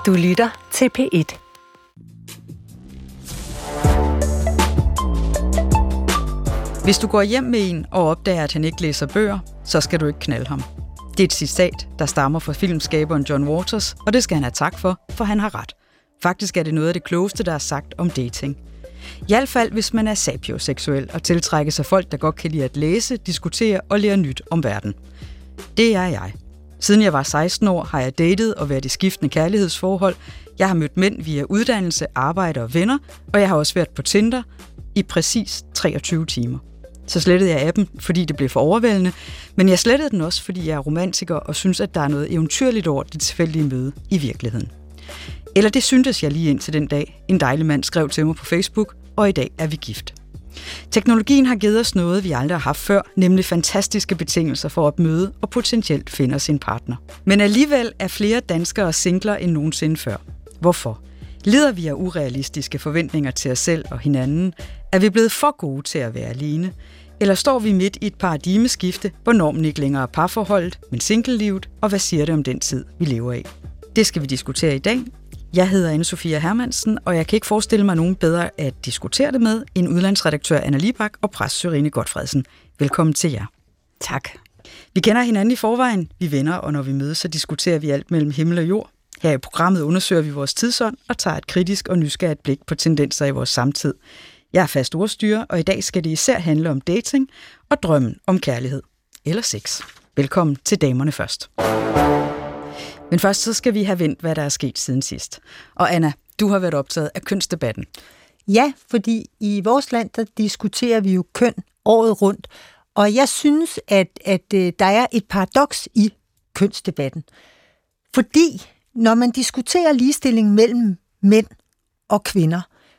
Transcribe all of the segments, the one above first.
Du lytter til P1. Hvis du går hjem med en og opdager, at han ikke læser bøger, så skal du ikke knalde ham. Det er et citat, der stammer fra filmskaberen John Waters, og det skal han have tak for han har ret. Faktisk er det noget af det klogeste, der er sagt om dating. I hvert fald, hvis man er sapioseksuel og tiltrækker sig folk, der godt kan lide at læse, diskutere og lære nyt om verden. Det er jeg. Siden jeg var 16 år, har jeg datet og været i skiftende kærlighedsforhold. Jeg har mødt mænd via uddannelse, arbejde og venner, og jeg har også været på Tinder i præcis 23 timer. Så slettede jeg appen, fordi det blev for overvældende, men jeg slettede den også, fordi jeg er romantiker og synes, at der er noget eventyrligt over det tilfældige møde i virkeligheden. Eller det syntes jeg lige indtil den dag. En dejlig mand skrev til mig på Facebook, og i dag er vi gift. Teknologien har givet os noget, vi aldrig har haft før, nemlig fantastiske betingelser for at møde og potentielt finde sin partner. Men alligevel er flere danskere singler end nogensinde før. Hvorfor? Lider vi af urealistiske forventninger til os selv og hinanden? Er vi blevet for gode til at være alene? Eller står vi midt i et paradigmeskifte, hvor normen ikke længere er parforholdet, men singlelivet, og hvad siger det om den tid, vi lever i? Det skal vi diskutere i dag. Jeg hedder Anne-Sophia Hermansen, og jeg kan ikke forestille mig nogen bedre at diskutere det med end udlandsredaktør Anna Libak og præst Sørine Gotfredsen. Velkommen til jer. Tak. Vi kender hinanden i forvejen, vi er venner, og når vi mødes, så diskuterer vi alt mellem himmel og jord. Her i programmet undersøger vi vores tidsånd og tager et kritisk og nysgerrigt blik på tendenser i vores samtid. Jeg er fast ordstyrer, og i dag skal det især handle om dating og drømmen om kærlighed. Eller sex. Velkommen til Damerne Først. Men først så skal vi have vendt, hvad der er sket siden sidst. Og Anna, du har været optaget af kønsdebatten. Ja, fordi i vores land, der diskuterer vi jo køn året rundt. Og jeg synes, at der er et paradoks i kønsdebatten. Fordi når man diskuterer ligestilling mellem mænd og kvinder,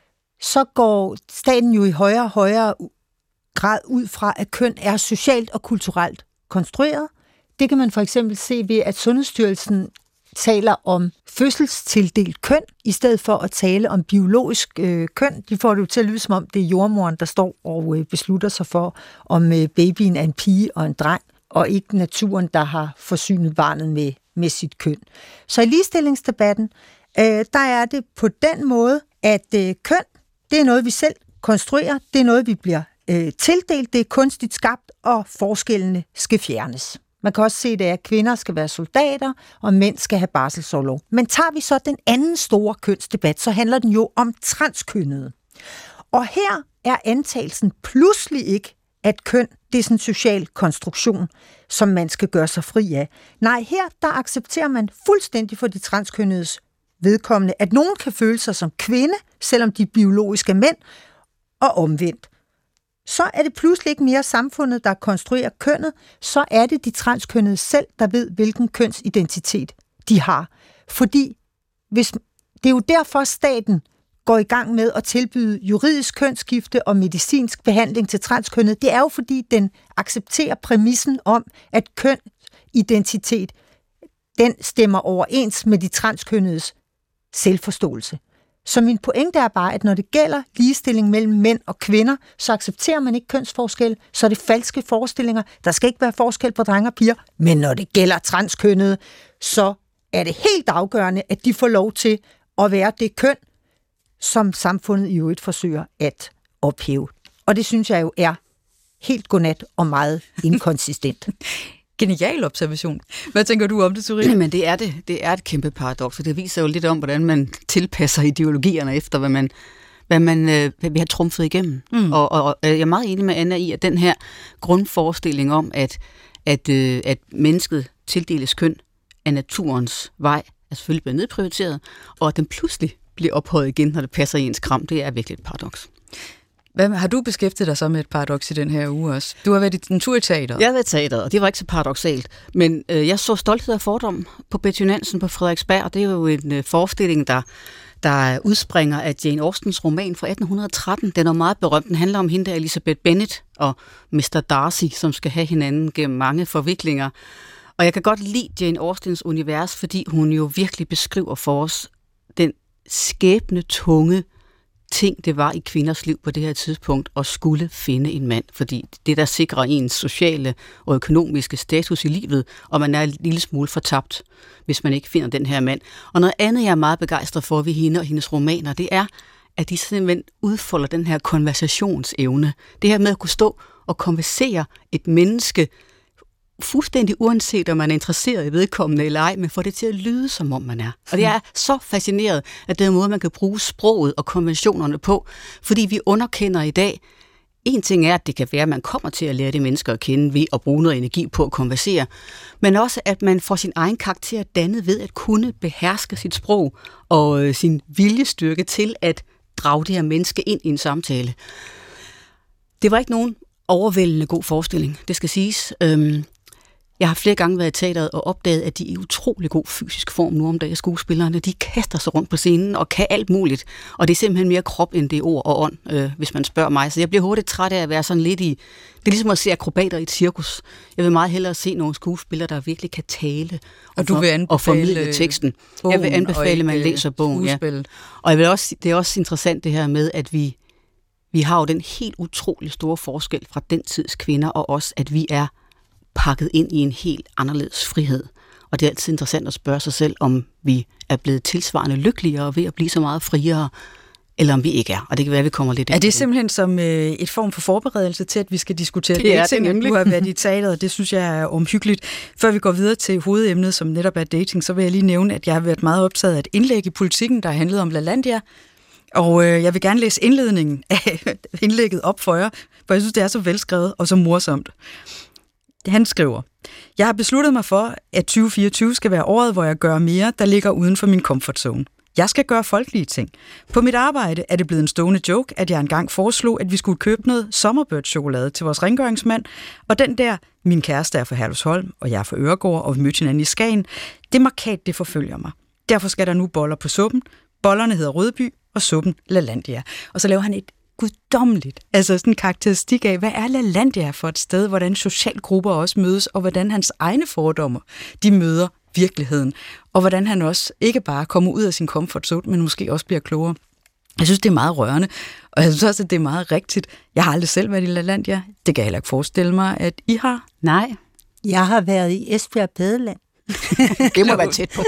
så går staten jo i højere og højere grad ud fra, at køn er socialt og kulturelt konstrueret. Det kan man for eksempel se ved, at Sundhedsstyrelsen taler om fødselstildelt køn, i stedet for at tale om biologisk køn. De får det jo til at lyde, som om det er jordmoren, der står og beslutter sig for, om babyen er en pige og en dreng, og ikke naturen, der har forsynet barnet med sit køn. Så i ligestillingsdebatten, der er det på den måde, at køn, det er noget, vi selv konstruerer, det er noget, vi bliver tildelt, det er kunstigt skabt, og forskellene skal fjernes. Man kan også se det, at kvinder skal være soldater, og mænd skal have barselsorlov. Men tager vi så den anden store kønsdebat, så handler den jo om transkønnede. Og her er antagelsen pludselig ikke, at køn, det er sådan en social konstruktion, som man skal gøre sig fri af. Nej, her der accepterer man fuldstændig for de transkønnedes vedkommende, at nogen kan føle sig som kvinde, selvom de er biologiske mænd, og omvendt. Så er det pludselig ikke mere samfundet, der konstruerer kønnet, så er det de transkønnede selv, der ved, hvilken kønsidentitet de har. Fordi det er jo derfor, staten går i gang med at tilbyde juridisk kønsskifte og medicinsk behandling til transkønnede. Det er jo fordi, den accepterer præmissen om, at kønsidentitet, den stemmer overens med de transkønnedes selvforståelse. Så min pointe er bare, at når det gælder ligestilling mellem mænd og kvinder, så accepterer man ikke kønsforskel, så er det falske forestillinger. Der skal ikke være forskel på drenge og piger, men når det gælder transkønnede, så er det helt afgørende, at de får lov til at være det køn, som samfundet i øvrigt forsøger at ophæve. Og det synes jeg jo er helt godnat og meget inkonsistent. Genial observation. Hvad tænker du om det, Sørine? Men det er det. Det er et kæmpe paradoks, og det viser jo lidt om, hvordan man tilpasser ideologierne efter, hvad man vil have trumfet igennem. Og jeg er meget enig med Anna i, at den her grundforestilling om, at mennesket tildeles køn af naturens vej, er selvfølgelig blevet nedprioriteret, og at den pludselig bliver ophøjet igen, når det passer i ens kram, det er virkelig et paradoks. Har du beskæftiget dig så med et paradoks i den her uge også? Du har været en tur i teateret. Jeg har været i teateret, og det var ikke så paradoksalt. Men jeg så Stolthed og Fordom på Betty Nansen på Frederiksberg, og det er jo en forestilling, der udspringer af Jane Austens roman fra 1813. Den er meget berømt. Den handler om hende der, Elizabeth Bennet og Mr. Darcy, som skal have hinanden gennem mange forviklinger. Og jeg kan godt lide Jane Austens univers, fordi hun jo virkelig beskriver for os den skæbnetunge ting det var i kvinders liv på det her tidspunkt at skulle finde en mand, fordi det der sikrer ens sociale og økonomiske status i livet, og man er en lille smule fortabt, hvis man ikke finder den her mand. Og noget andet, jeg er meget begejstret for ved hende og hendes romaner, det er, at de simpelthen udfolder den her konversationsevne. Det her med at kunne stå og konversere et menneske, fuldstændig uanset om man er interesseret i vedkommende eller ej, men får det til at lyde, som om man er. Og det er så fascineret, at det er en måde, man kan bruge sproget og konventionerne på, fordi vi underkender i dag, en ting er, at det kan være, at man kommer til at lære de mennesker at kende ved at bruge noget energi på at konversere, men også, at man får sin egen karakter dannet ved at kunne beherske sit sprog og sin viljestyrke til at drage det her menneske ind i en samtale. Det var ikke nogen overvældende god forestilling, det skal siges. Jeg har flere gange været i teateret og opdaget, at de er i utrolig god fysisk form nu om dagen, skuespillerne. De kaster sig rundt på scenen og kan alt muligt. Og det er simpelthen mere krop, end det er ord og ånd, hvis man spørger mig. Så jeg bliver hurtigt træt af at være sådan lidt i... Det er ligesom at se akrobater i et cirkus. Jeg vil meget hellere se nogle skuespillere, der virkelig kan tale og formidle teksten. Jeg vil anbefale, at man læser bogen. Ja. Og jeg vil også, det er også interessant det her med, at vi har jo den helt utrolig store forskel fra den tids kvinder, og også, at vi er pakket ind i en helt anderledes frihed. Og det er altid interessant at spørge sig selv, om vi er blevet tilsvarende lykkeligere ved at blive så meget friere, eller om vi ikke er. Og det kan være, at vi kommer lidt ind. Er det simpelthen som et form for forberedelse til, at vi skal diskutere det? Er det nemlig. Du har været i teateret, og det synes jeg er omhyggeligt. Før vi går videre til hovedemnet, som netop er dating, så vil jeg lige nævne, at jeg har været meget optaget af et indlæg i Politikken, der handlede om LaLandia. Og jeg vil gerne læse indledningen af indlægget op for jer, for jeg synes, det er så velskrevet og så morsomt. Han skriver: Jeg har besluttet mig for, at 2024 skal være året, hvor jeg gør mere, der ligger uden for min comfort zone. Jeg skal gøre folkelige ting. På mit arbejde er det blevet en stående joke, at jeg engang foreslog, at vi skulle købe noget Sommerbird-chokolade til vores rengøringsmand, og den der, min kæreste er fra Herlufsholm, og jeg er fra Øregård, og vi mødte hinanden i Skagen, det markat, det forfølger mig. Derfor skal der nu boller på suppen. Bollerne hedder Rødby, og suppen LaLandia. Og så laver han et guddommeligt, altså sådan en karakteristik af, hvad er LaLandia for et sted, hvordan socialgrupper også mødes, og hvordan hans egne fordomme, de møder virkeligheden, og hvordan han også ikke bare kommer ud af sin comfort zone, men måske også bliver klogere. Jeg synes, det er meget rørende, og jeg synes også, at det er meget rigtigt. Jeg har aldrig selv været i LaLandia. Det kan jeg heller ikke forestille mig, at I har. Nej. Jeg har været i Esbjerg Badeland. Det må være tæt på.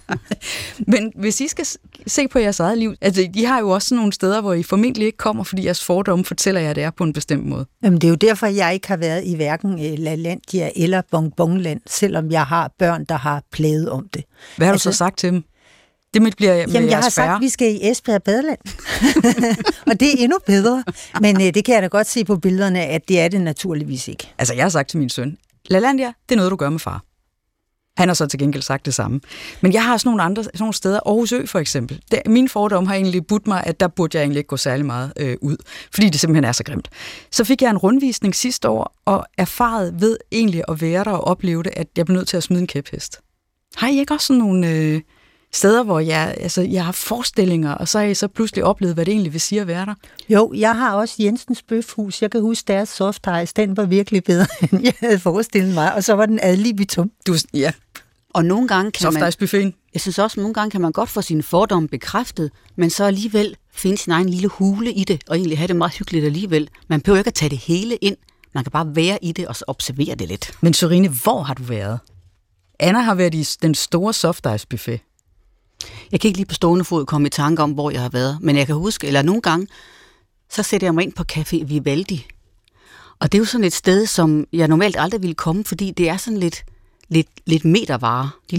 Men hvis I skal se på jeres eget liv, altså I har jo også sådan nogle steder, hvor I formentlig ikke kommer, fordi jeres fordomme fortæller jer, at det er på en bestemt måde. Jamen, det er jo derfor, jeg ikke har været i hverken LaLandia eller Bonbonland, selvom jeg har børn, der har plaget om det. Hvad har du så sagt til dem? Det bliver jamen, jeg har sagt, at vi skal i Esbjerg Badeland. Og det er endnu bedre. Men det kan jeg da godt se på billederne, at det er det naturligvis ikke. Altså, jeg har sagt til min søn, LaLandia, det er noget, du gør med far. Han har så til gengæld sagt det samme. Men jeg har sådan nogle steder, Aarhus Ø for eksempel. Min fordom har egentlig budt mig, at der burde jeg egentlig ikke gå særlig meget ud, fordi det simpelthen er så grimt. Så fik jeg en rundvisning sidste år, og erfaret ved egentlig at være der og opleve det, at jeg blev nødt til at smide en kæphest. Har I ikke også sådan nogle steder, hvor jeg har forestillinger, og så har I så pludselig oplevet, hvad det egentlig vil sige at være der? Jo, jeg har også Jensens Bøfhus. Jeg kan huske, deres soft ice, den var virkelig bedre, end jeg havde forestillet mig, og så var den adlibitum. Ja. Og nogle gange kan soft ice buffeten. Jeg synes også, nogle gange kan man godt få sine fordomme bekræftet, men så alligevel finde sin egen lille hule i det, og egentlig have det meget hyggeligt alligevel. Man behøver ikke at tage det hele ind. Man kan bare være i det, og så observere det lidt. Men Sørine, hvor har du været? Anna har været i den store soft ice buffet. Jeg kan ikke lige på stående fod komme i tanke om, hvor jeg har været, men jeg kan huske, eller nogle gange, så sætter jeg mig ind på Café Vivaldi. Og det er jo sådan et sted, som jeg normalt aldrig ville komme, fordi det er sådan lidt metervare. De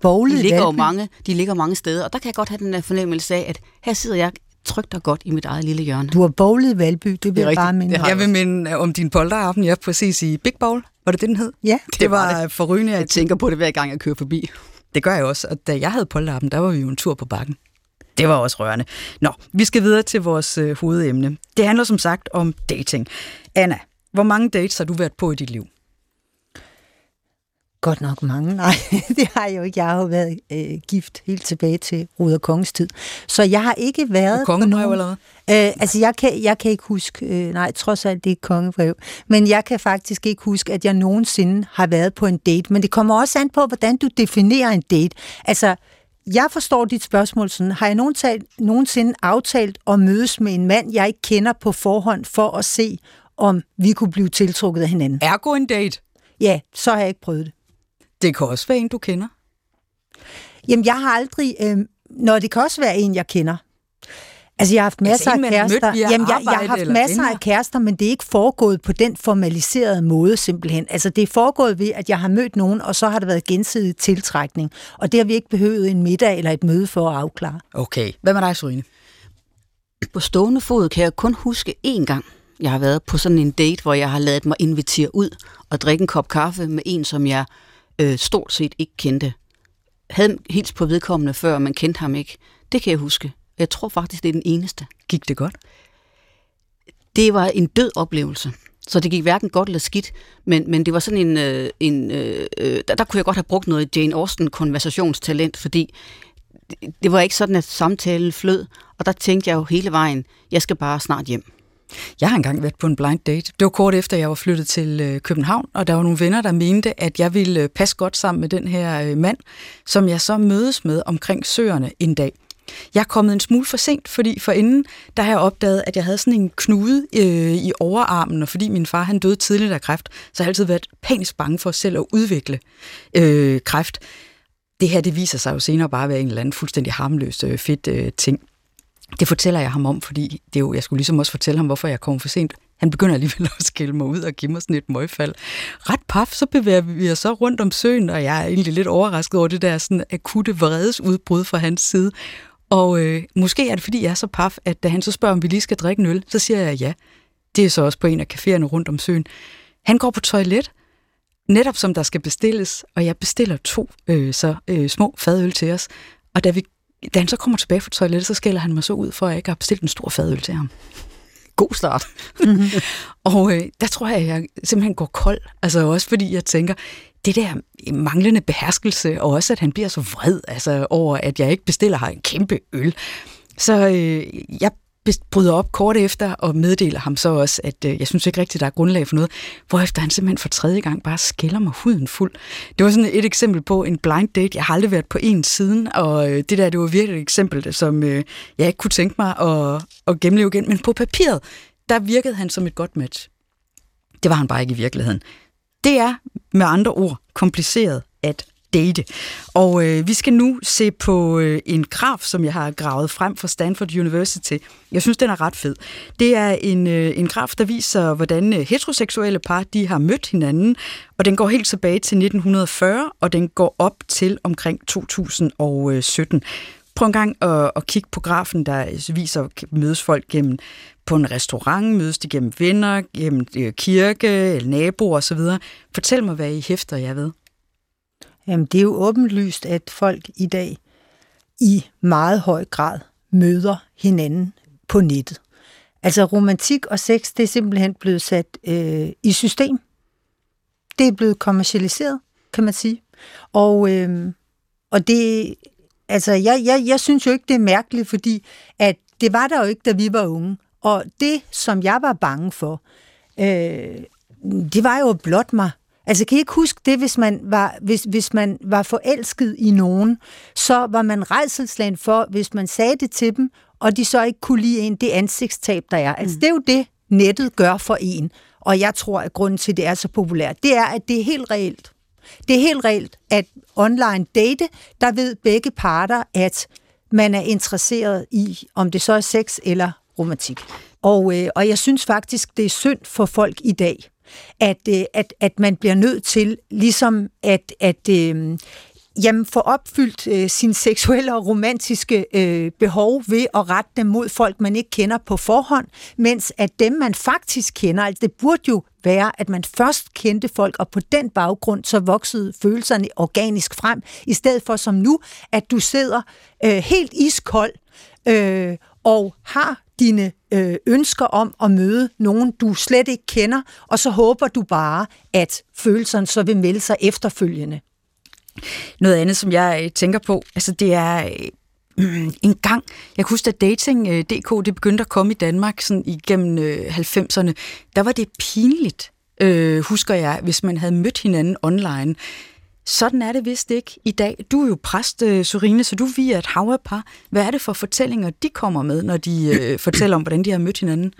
ligger mange steder, og der kan jeg godt have den der fornemmelse af, at her sidder jeg trygt og godt i mit eget lille hjørne. Du har bowlet Valby, det vil jeg bare minde. Jeg vil minde om din polteraften, jeg præcis i Big Bowl. Var det den hed? Ja. Det var forrygende. Jeg tænker på det hver gang, jeg kører forbi. Det gør jeg også, og da jeg havde polterappen, der var vi jo en tur på bakken. Det var også rørende. Nå, vi skal videre til vores hovedemne. Det handler som sagt om dating. Anna, hvor mange dates har du været på i dit liv? Godt nok mange. Nej, det har jeg jo ikke. Jeg har jo været gift helt tilbage til Ruder Konges tid. Så jeg har ikke været... Kongebrev eller hvad? Altså, jeg kan ikke huske... nej, trods alt det er kongebrev. Men jeg kan faktisk ikke huske, at jeg nogensinde har været på en date. Men det kommer også an på, hvordan du definerer en date. Altså, jeg forstår dit spørgsmål sådan. Har jeg nogensinde aftalt at mødes med en mand, jeg ikke kender på forhånd, for at se, om vi kunne blive tiltrukket af hinanden? Ergo en date? Ja, så har jeg ikke prøvet det. Det kan også være en, du kender. Jamen, jeg har aldrig... det kan også være en, jeg kender. Altså, jeg har haft masser af kærester. Jeg har haft masser af kærester, men det er ikke foregået på den formaliserede måde, simpelthen. Altså, det er foregået ved, at jeg har mødt nogen, og så har der været gensidig tiltrækning. Og det har vi ikke behøvet en middag eller et møde for at afklare. Okay. Hvad med dig, Sørine? På stående fod kan jeg kun huske én gang, jeg har været på sådan en date, hvor jeg har ladet mig invitere ud og drikke en kop kaffe med en, som jeg stort set ikke kendte. Havde hils på vedkommende før, men kendte ham ikke. Det kan jeg huske. Jeg tror faktisk, det er den eneste. Gik det godt? Det var en død oplevelse. Så det gik hverken godt eller skidt, men det var sådan der kunne jeg godt have brugt noget Jane Austen-konversationstalent, fordi det var ikke sådan, at samtalen flød, og der tænkte jeg jo hele vejen, jeg skal bare snart hjem. Jeg har engang været på en blind date. Det var kort efter, jeg var flyttet til København, og der var nogle venner, der mente, at jeg ville passe godt sammen med den her mand, som jeg så mødes med omkring Søerne en dag. Jeg er kommet en smule for sent, fordi forinden, der har jeg opdaget, at jeg havde sådan en knude i overarmen, og fordi min far han døde tidligt af kræft, så har jeg altid været panisk bange for selv at udvikle kræft. Det her, det viser sig jo senere bare at være en eller anden fuldstændig harmløs fedt ting. Det fortæller jeg ham om, fordi det er jo, jeg skulle ligesom også fortælle ham, hvorfor jeg kom for sent. Han begynder alligevel at skælde mig ud og give mig sådan et møgfald. Ret paf, så bevæger vi os så rundt om søen, og jeg er egentlig lidt overrasket over det der sådan akutte vredesudbrud fra hans side. Og måske er det, fordi jeg er så paf, at da han så spørger, om vi lige skal drikke en øl, så siger jeg ja. Det er så også på en af caféerne rundt om søen. Han går på toilet, netop som der skal bestilles, og jeg bestiller 2 små fadøl til os. Og da han så kommer tilbage fra toilettet, så skælder han mig så ud, for at jeg ikke har bestilt en stor fadøl til ham. God start. Mm-hmm. Og der tror jeg, at jeg simpelthen går kold. Altså også fordi jeg tænker, det der manglende beherskelse, og også at han bliver så vred over, at jeg ikke bestiller her en kæmpe øl. Så jeg bryder op kort efter og meddeler ham så også, at jeg synes ikke rigtigt, der er grundlag for noget, hvorefter han simpelthen for 3. gang bare skælder mig huden fuld. Det var sådan et eksempel på en blind date. Jeg har aldrig været på en siden, og det var virkelig et eksempel, som jeg ikke kunne tænke mig at gennemleve igen. Men på papiret, der virkede han som et godt match. Det var han bare ikke i virkeligheden. Det er med andre ord kompliceret at date. Og vi skal nu se på en graf, som jeg har gravet frem fra Stanford University. Jeg synes, den er ret fed. Det er en graf, der viser, hvordan heteroseksuelle par de har mødt hinanden, og den går helt tilbage til 1940, og den går op til omkring 2017. Prøv en gang at kigge på grafen, der viser, mødes folk gennem på en restaurant, mødes de gennem venner, gennem kirke, eller naboer osv. Fortæl mig, hvad I hæfter jer ved. Jamen, det er jo åbenlyst, at folk i dag i meget høj grad møder hinanden på nettet. Altså romantik og sex, det er simpelthen blevet sat i system. Det er blevet kommercialiseret, kan man sige. Og det, altså jeg synes jo ikke, det er mærkeligt, fordi at det var der jo ikke, da vi var unge. Og det, som jeg var bange for, det var jo at blotte mig. Altså, kan I ikke huske det, hvis man var forelsket i nogen, så var man rædselsslagen for, hvis man sagde det til dem, og de så ikke kunne lide en, det ansigtstab, der er. Altså, det er jo det, nettet gør for en. Og jeg tror, at grunden til, at det er så populært, det er, at det er helt reelt. Det er helt reelt, at online date, der ved begge parter, at man er interesseret i, om det så er sex eller romantik. Og jeg synes faktisk, det er synd for folk i dag, at man bliver nødt til ligesom at få opfyldt sine seksuelle og romantiske behov ved at rette dem mod folk, man ikke kender på forhånd, mens at dem, man faktisk kender, altså det burde jo være, at man først kendte folk, og på den baggrund så voksede følelserne organisk frem, i stedet for som nu, at du sidder helt iskold og har dine ønsker om at møde nogen, du slet ikke kender, og så håber du bare, at følelserne så vil melde sig efterfølgende. Noget andet, som jeg tænker på, altså det er en gang, jeg kan huske, at Dating.dk, det begyndte at komme i Danmark sådan igennem 90'erne, der var det pinligt, husker jeg, hvis man havde mødt hinanden online. Sådan er det vist ikke i dag. Du er jo præst, Sørine, så du vier et hav af par. Hvad er det for fortællinger, de kommer med, når de fortæller om, hvordan de har mødt hinanden?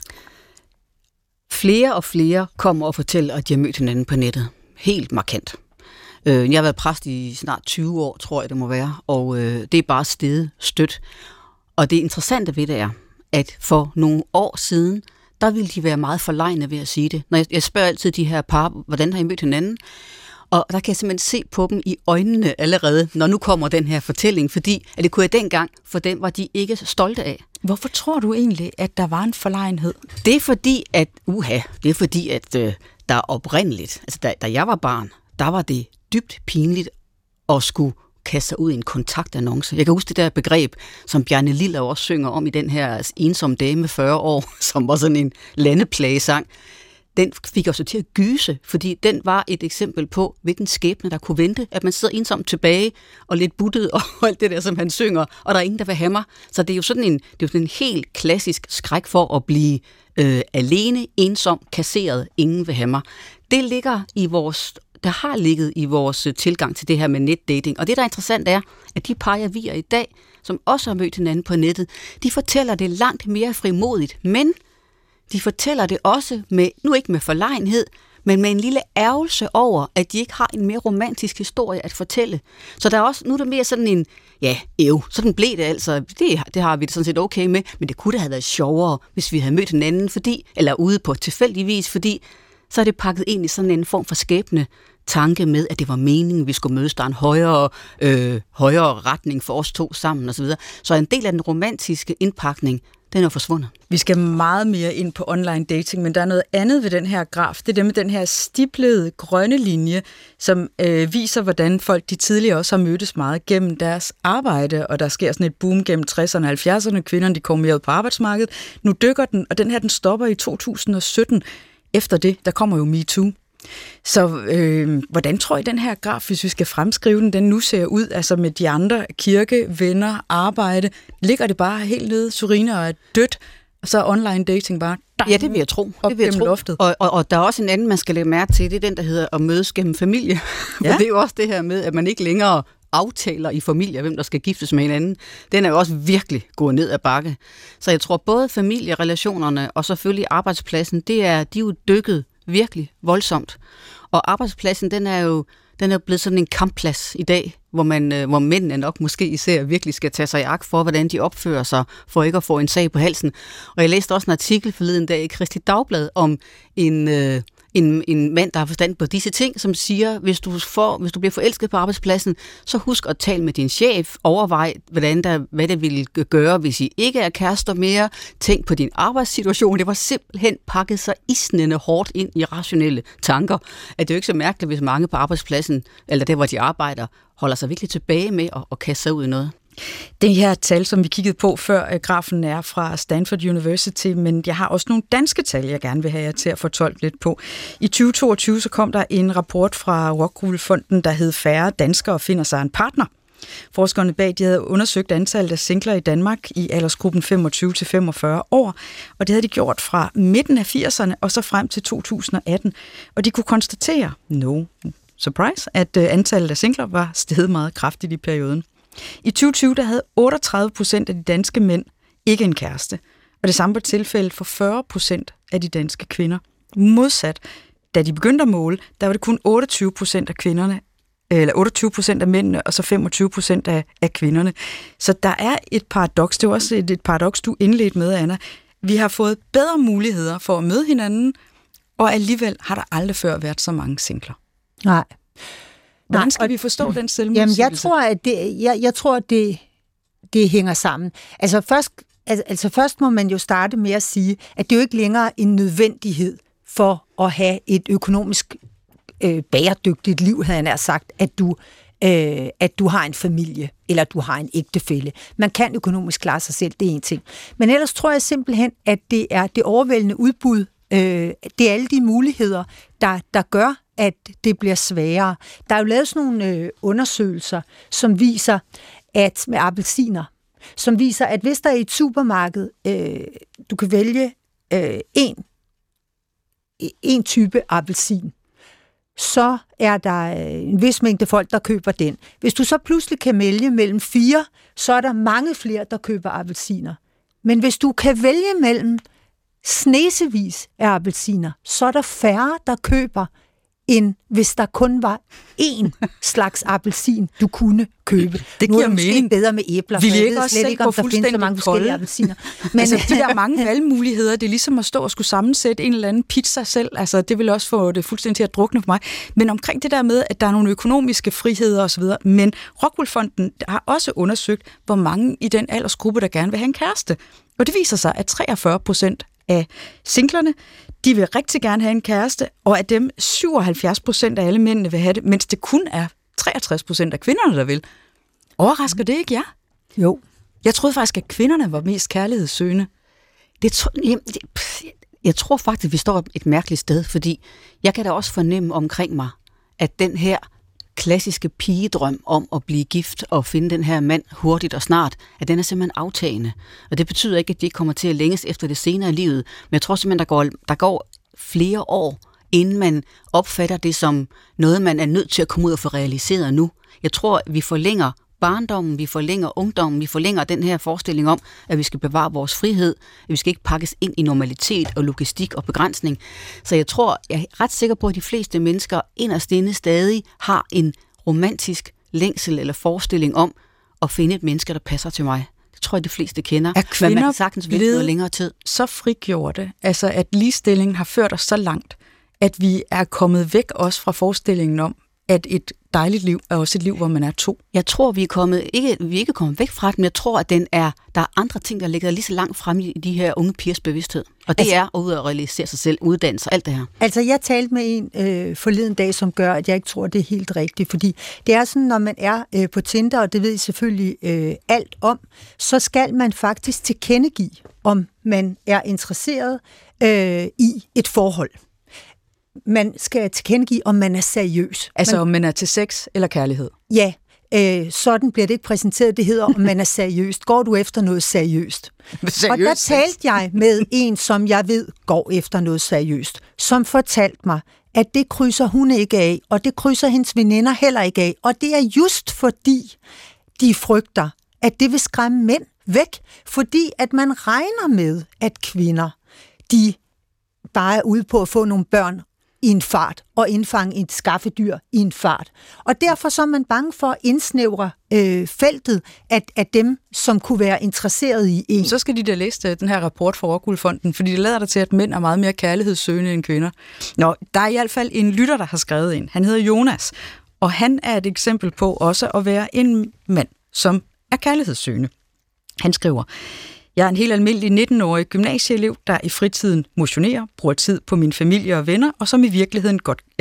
Flere og flere kommer og fortæller, at de har mødt hinanden på nettet. Helt markant. Jeg har været præst i snart 20 år, tror jeg det må være, og det er bare steget stødt. Og det interessante ved det er, at for nogle år siden, der ville de være meget forlegne ved at sige det. Når jeg spørger altid de her par, hvordan har I mødt hinanden? Og der kan jeg simpelthen se på dem i øjnene allerede, når nu kommer den her fortælling, fordi at det kunne jeg dengang, for den var de ikke stolte af. Hvorfor tror du egentlig, at der var en forlegenhed? Det er fordi, at der oprindeligt, altså da jeg var barn, der var det dybt pinligt at skulle kaste sig ud i en kontaktannonce. Jeg kan huske det der begreb, som Bjarne Lille også synger om i den her ensomme dame 40 år, som var sådan en landeplagesang. Den fik os til at gyse, fordi den var et eksempel på, hvilken skæbne der kunne vente, at man sidder ensomt tilbage og lidt buttet og alt det der, som han synger, og der er ingen, der vil have mig. Så det er jo sådan en helt klassisk skræk for at blive alene, ensom, kasseret, ingen vil have mig. Det ligger der har ligget i vores tilgang til det her med netdating. Og det, der er interessant, er, at de par, jeg vier i dag, som også har mødt hinanden på nettet, de fortæller det langt mere frimodigt, men de fortæller det også nu ikke med forlegenhed, men med en lille ærgelse over, at de ikke har en mere romantisk historie at fortælle. Så der er også, nu er det mere sådan en, sådan blev det altså, det har vi det sådan set okay med, men det kunne da have været sjovere, hvis vi havde mødt hinanden, eller ude på tilfældigvis, fordi så er det pakket ind i sådan en form for skæbne tanke med, at det var meningen, vi skulle mødes, der er en højere retning for os to sammen osv. Så en del af den romantiske indpakning, den er forsvundet. Vi skal meget mere ind på online dating, men der er noget andet ved den her graf. Det er det med den her stiplede grønne linje, som viser, hvordan folk de tidligere også har mødtes meget gennem deres arbejde, og der sker sådan et boom gennem 60'erne og 70'erne. Kvinderne de kommer mere ud på arbejdsmarkedet. Nu dykker den, og den her den stopper i 2017. Efter det, der kommer jo MeToo. Så hvordan tror I den her graf, hvis vi skal fremskrive den nu ser ud, altså med de andre kirke, venner, arbejde, ligger det bare helt nede, Sørine, og er dødt, og så er online dating bare ja, det vil jeg tro. Det vil jeg tro. Loftet. Og der er også en anden, man skal lægge mærke til, det er den, der hedder at mødes gennem familie. Ja. For det er jo også det her med, at man ikke længere aftaler i familier, hvem der skal giftes med hinanden. Den er jo også virkelig gået ned ad bakke. Så jeg tror, både familierelationerne og selvfølgelig arbejdspladsen, de er jo dykket virkelig voldsomt. Og arbejdspladsen, den er jo blevet sådan en kampplads i dag, hvor mændene nok måske især virkelig skal tage sig i agt for, hvordan de opfører sig, for ikke at få en sag på halsen. Og jeg læste også en artikel forleden dag i Kristi Dagblad om en mand, der har forstand på disse ting, som siger, hvis du bliver forelsket på arbejdspladsen, så husk at tale med din chef, overvej, hvad det vil gøre, hvis I ikke er kærester mere. Tænk på din arbejdssituation. Det var simpelthen pakket så isnende hårdt ind i rationelle tanker, at det er jo ikke så mærkeligt, hvis mange på arbejdspladsen, eller der, hvor de arbejder, holder sig virkelig tilbage med at kaste sig ud i noget. Det her tal, som vi kiggede på før, grafen er fra Stanford University, men jeg har også nogle danske tal, jeg gerne vil have jer til at fortolke lidt på. I 2022 så kom der en rapport fra Rockwool Fonden, der hed Færre danskere finder sig en partner. Forskerne bag de havde undersøgt antallet af singler i Danmark i aldersgruppen 25-45 år, og det havde de gjort fra midten af 80'erne og så frem til 2018. Og de kunne konstatere, no surprise, at antallet af singler var steget meget kraftigt i perioden. I 2020 der havde 38% af de danske mænd ikke en kæreste, og det samme var tilfældet for 40% af de danske kvinder. Modsat, da de begyndte at måle, der var det kun 28% af kvinderne, eller 28% af mændene, og så 25% af kvinderne. Så der er et paradoks. Det var også et paradoks, du indledte med, Anna. Vi har fået bedre muligheder for at møde hinanden, og alligevel har der aldrig før været så mange singler. Nej. Hvordan skal vi forstå den selvmodsigelse? Jamen, jeg tror, at det hænger sammen. Altså først må man jo starte med at sige, at det jo ikke længere en nødvendighed for at have et økonomisk bæredygtigt liv, havde jeg nær sagt, at du har en familie, eller du har en ægtefælle. Man kan økonomisk klare sig selv, det er en ting. Men ellers tror jeg simpelthen, at det er det overvældende udbud, det er alle de muligheder, der gør, at det bliver sværere. Der er jo lavet sådan nogle undersøgelser, som viser, at med appelsiner, som viser, at hvis der er et supermarked, du kan vælge en type appelsin, så er der en vis mængde folk, der køber den. Hvis du så pludselig kan vælge mellem 4, så er der mange flere, der køber appelsiner. Men hvis du kan vælge mellem snesevis af appelsiner, så er der færre, der køber, end hvis der kun var én slags appelsin, du kunne købe. Det giver mening. Bedre med æbler, vi for jeg ved ved slet ikke, om der findes så mange forskellige appelsiner. Men altså, de der mange valgmuligheder, det er ligesom at stå og skulle sammensætte en eller anden pizza selv. Altså, det vil også få det fuldstændig til at drukne for mig. Men omkring det der med, at der er nogle økonomiske friheder osv., men Rockwool Fonden har også undersøgt, hvor mange i den aldersgruppe, der gerne vil have en kæreste. Og det viser sig, at 43% af singlerne, de vil rigtig gerne have en kæreste, og af dem 77% af alle mændene vil have det, mens det kun er 63% af kvinderne, der vil. Overrasker det ikke jer? Jo. Jeg troede faktisk, at kvinderne var mest kærlighedssøgende. Jeg tror faktisk, vi står et mærkeligt sted, fordi jeg kan da også fornemme omkring mig, at den her klassiske pigedrøm om at blive gift og finde den her mand hurtigt og snart, at den er simpelthen aftagende. Og det betyder ikke, at de ikke kommer til at længes efter det senere i livet, men jeg tror simpelthen, der går flere år, inden man opfatter det som noget, man er nødt til at komme ud og få realiseret nu. Jeg tror, vi forlænger barndommen, vi forlænger ungdommen, vi forlænger den her forestilling om, at vi skal bevare vores frihed, at vi skal ikke pakkes ind i normalitet og logistik og begrænsning. Så jeg er ret sikker på, at de fleste mennesker inderst inde stadig har en romantisk længsel eller forestilling om at finde et menneske, der passer til mig. Det tror jeg, de fleste kender. Er kvinder man kan sagtens vente noget længere tid. Så frigjorte, altså at ligestillingen har ført os så langt, at vi er kommet væk også fra forestillingen om, at et dejligt liv er også et liv, hvor man er to. Jeg tror, vi er ikke kommet væk fra det, men jeg tror, at der er andre ting, der ligger lige så langt frem i de her unge pigers bevidsthed. Og det er at ud og realisere sig selv, uddannelse og alt det her. Altså, jeg talte med en forleden dag, som gør, at jeg ikke tror, det er helt rigtigt. Fordi det er sådan, når man er på Tinder, og det ved I selvfølgelig alt om, så skal man faktisk tilkendegive, om man er interesseret i et forhold. Man skal tilkendegive, om man er seriøs. Altså om man er til sex eller kærlighed? Ja, sådan bliver det ikke præsenteret. Det hedder, om man er seriøst. Går du efter noget seriøst? Og der talte jeg med en, som jeg ved går efter noget seriøst, som fortalte mig, at det krydser hun ikke af, og det krydser hendes veninder heller ikke af. Og det er just fordi, de frygter, at det vil skræmme mænd væk. Fordi at man regner med, at kvinder, de bare er ude på at få nogle børn i en fart, og indfange et skaffedyr i en fart. Og derfor så er man bange for at indsnævre feltet af dem, som kunne være interesseret i en. Så skal de da læse den her rapport fra Rockwool Fonden, fordi det lader der til, at mænd er meget mere kærlighedssøgende end kvinder. Nå, der er i hvert fald en lytter, der har skrevet ind. Han hedder Jonas, og han er et eksempel på også at være en mand, som er kærlighedssøgende. Han skriver: Jeg er en helt almindelig 19-årig gymnasieelev, der i fritiden motionerer, bruger tid på min familie og venner, og som i virkeligheden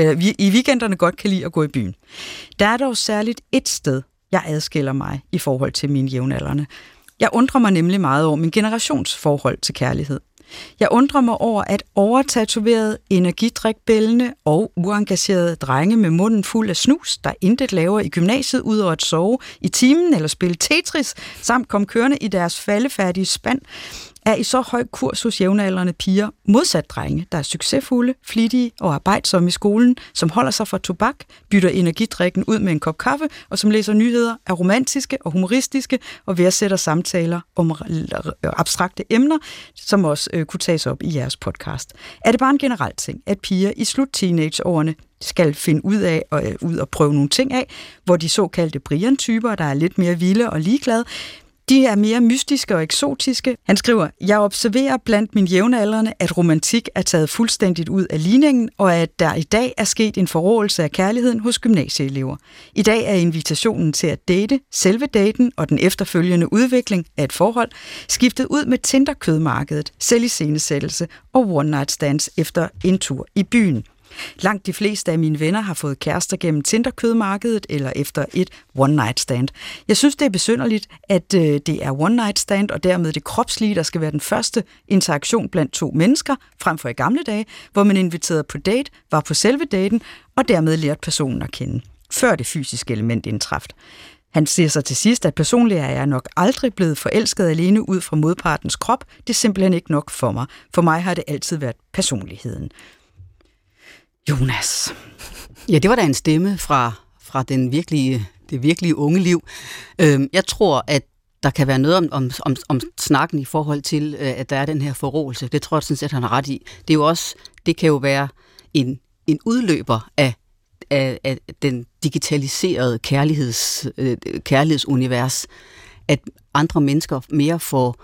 i weekenderne godt kan lide at gå i byen. Der er dog særligt et sted, jeg adskiller mig i forhold til mine jævnaldrende. Jeg undrer mig nemlig meget over min generationsforhold til kærlighed. Jeg undrer mig over, at overtatoverede, energidrikbællende og uengagerede drenge med munden fuld af snus, der intet laver i gymnasiet ud over at sove i timen eller spille Tetris, samt komme kørende i deres faldefærdige spand, er i så høj kurs hos jævnaldrende piger modsat drenge, der er succesfulde, flittige og arbejdsomme i skolen, som holder sig fra tobak, bytter energidrikken ud med en kop kaffe, og som læser nyheder, er romantiske og humoristiske og værdsætter samtaler om abstrakte emner, som også kunne tages op i jeres podcast. Er det bare en generel ting, at piger i slut-teenageårene skal finde ud og prøve nogle ting af, hvor de såkaldte Brian-typer, der er lidt mere vilde og ligeglade, de er mere mystiske og eksotiske. Han skriver: Jeg observerer blandt mine jævnaldrende, at romantik er taget fuldstændigt ud af ligningen, og at der i dag er sket en forrådelse af kærligheden hos gymnasieelever. I dag er invitationen til at date, selve daten og den efterfølgende udvikling af et forhold, skiftet ud med Tinder-kødmarkedet, selviscenesættelse og one-night stands efter en tur i byen. Langt de fleste af mine venner har fået kærester gennem Tinder-kødmarkedet eller efter et one-night stand. Jeg synes, det er besynderligt, at det er one-night stand og dermed det kropslige, der skal være den første interaktion blandt to mennesker, frem for i gamle dage, hvor man inviterede på date, var på selve daten og dermed lærte personen at kende, før det fysiske element indtræffede. Han siger så til sidst, at personligt er jeg nok aldrig blevet forelsket alene ud fra modpartens krop. Det er simpelthen ikke nok for mig. For mig har det altid været personligheden. Jonas, Ja, det var da en stemme fra det virkelige unge liv. Jeg tror, at der kan være noget om snakken i forhold til, at der er den her forråelse. Det tror jeg sådan set, han har ret i. Det kan jo være en udløber af den digitaliserede kærlighedsunivers, at andre mennesker mere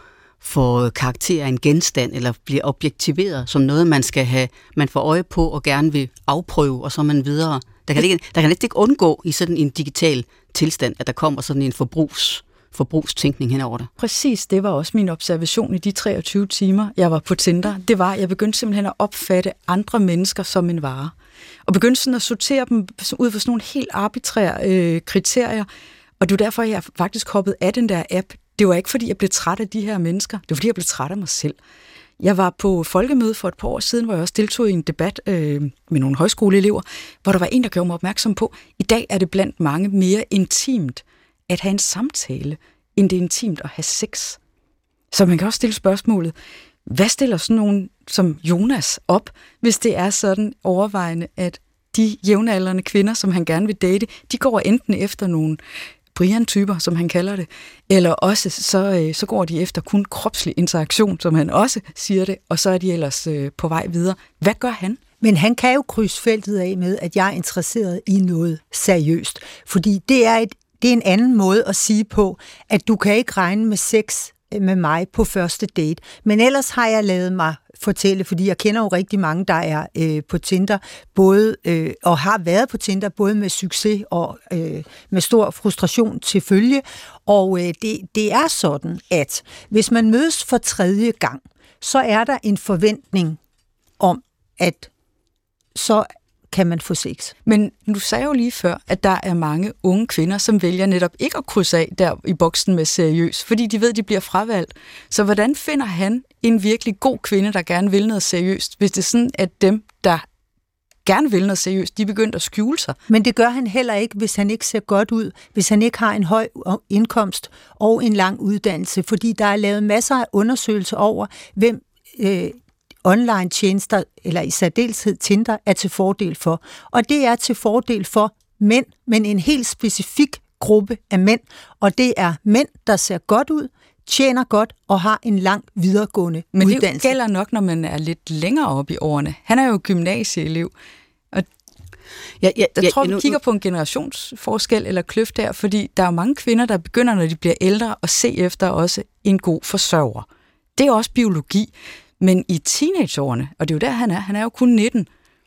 får karakter af en genstand, eller bliver objektiveret som noget, man får øje på og gerne vil afprøve, og så er man videre. Der kan næsten ikke undgå i sådan en digital tilstand, at der kommer sådan en forbrugstænkning hen over det. Præcis, det var også min observation i de 23 timer, jeg var på Tinder. Det var, at jeg begyndte simpelthen at opfatte andre mennesker som en vare. Og begyndte sådan at sortere dem ud fra sådan nogle helt arbitrære kriterier. Og det var derfor, jeg faktisk hoppede af den der app. Det var ikke, fordi jeg blev træt af de her mennesker. Det var, fordi jeg blev træt af mig selv. Jeg var på folkemøde for et par år siden, hvor jeg også deltog i en debat med nogle højskoleelever, hvor der var en, der gjorde mig opmærksom på, i dag er det blandt mange mere intimt at have en samtale, end det er intimt at have sex. Så man kan også stille spørgsmålet, hvad stiller sådan nogen som Jonas op, hvis det er sådan overvejende, at de jævnaldrende kvinder, som han gerne vil date, de går enten efter nogle Brian-typer, som han kalder det, eller også så går de efter kun kropslig interaktion, som han også siger det, og så er de ellers på vej videre. Hvad gør han? Men han kan jo krydse feltet af med, at jeg er interesseret i noget seriøst, fordi det er en anden måde at sige på, at du kan ikke regne med sex med mig på første date. Men ellers har jeg ladet mig fortælle, fordi jeg kender jo rigtig mange, der er på Tinder, både og har været på Tinder, både med succes og med stor frustration til følge. Og det er sådan, at hvis man mødes for tredje gang, så er der en forventning om, at så kan man få sex. Men du sagde jo lige før, at der er mange unge kvinder, som vælger netop ikke at krydse af der i boksen med seriøs, fordi de ved, at de bliver fravalgt. Så hvordan finder han en virkelig god kvinde, der gerne vil noget seriøst, hvis det er sådan, at dem, der gerne vil noget seriøst, de begynder at skjule sig? Men det gør han heller ikke, hvis han ikke ser godt ud, hvis han ikke har en høj indkomst og en lang uddannelse, fordi der er lavet masser af undersøgelser over, hvem online-tjenester, eller i særdeleshed Tinder, er til fordel for. Og det er til fordel for mænd, men en helt specifik gruppe af mænd. Og det er mænd, der ser godt ud, tjener godt og har en lang videregående uddannelse. Men det gælder nok, når man er lidt længere oppe i årene. Han er jo gymnasieelev. Og jeg tror, vi kigger på en generationsforskel eller kløft der, fordi der er mange kvinder, der begynder, når de bliver ældre, at se efter også en god forsørger. Det er også biologi. Men i teenageårene, og det er jo der, han er jo kun 19,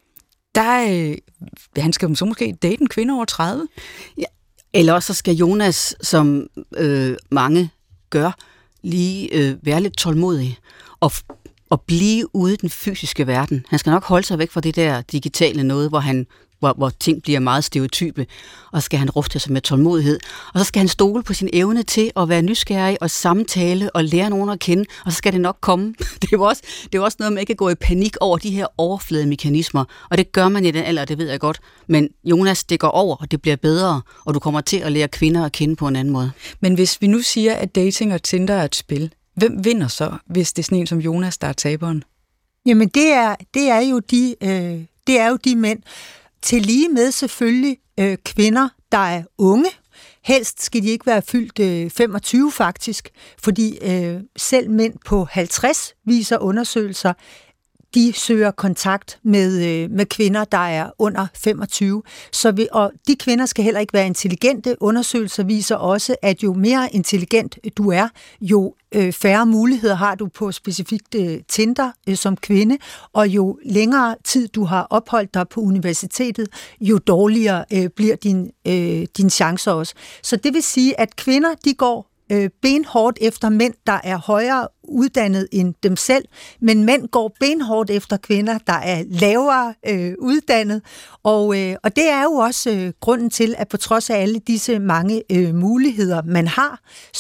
han skal så måske date en kvinde over 30. Ja, eller også så skal Jonas, som mange gør, lige være lidt tålmodig og blive ude i den fysiske verden. Han skal nok holde sig væk fra det der digitale noget, hvor ting bliver meget stereotype, og så skal han ruste sig med tålmodighed. Og så skal han stole på sin evne til at være nysgerrig og samtale og lære nogen at kende, og så skal det nok komme. Det er jo også noget, man ikke kan gå i panik over de her overflademekanismer, og det gør man i den alder, det ved jeg godt. Men Jonas, det går over, og det bliver bedre, og du kommer til at lære kvinder at kende på en anden måde. Men hvis vi nu siger, at dating og Tinder er et spil, hvem vinder så, hvis det er sådan en som Jonas, der er taberen? Jamen, det er jo de mænd, til lige med selvfølgelig kvinder, der er unge. Helst skal de ikke være fyldt 25 faktisk, fordi selv mænd på 50 viser undersøgelser, de søger kontakt med kvinder, der er under 25. Og de kvinder skal heller ikke være intelligente. Undersøgelser viser også, at jo mere intelligent du er, jo færre muligheder har du på specifikt Tinder som kvinde, og jo længere tid du har opholdt dig på universitetet, jo dårligere bliver din chancer også. Så det vil sige, at kvinder, de går benhårdt efter mænd, der er højere uddannet end dem selv, men mænd går benhårdt efter kvinder, der er lavere uddannet, og det er jo også grunden til, at på trods af alle disse mange muligheder, man har,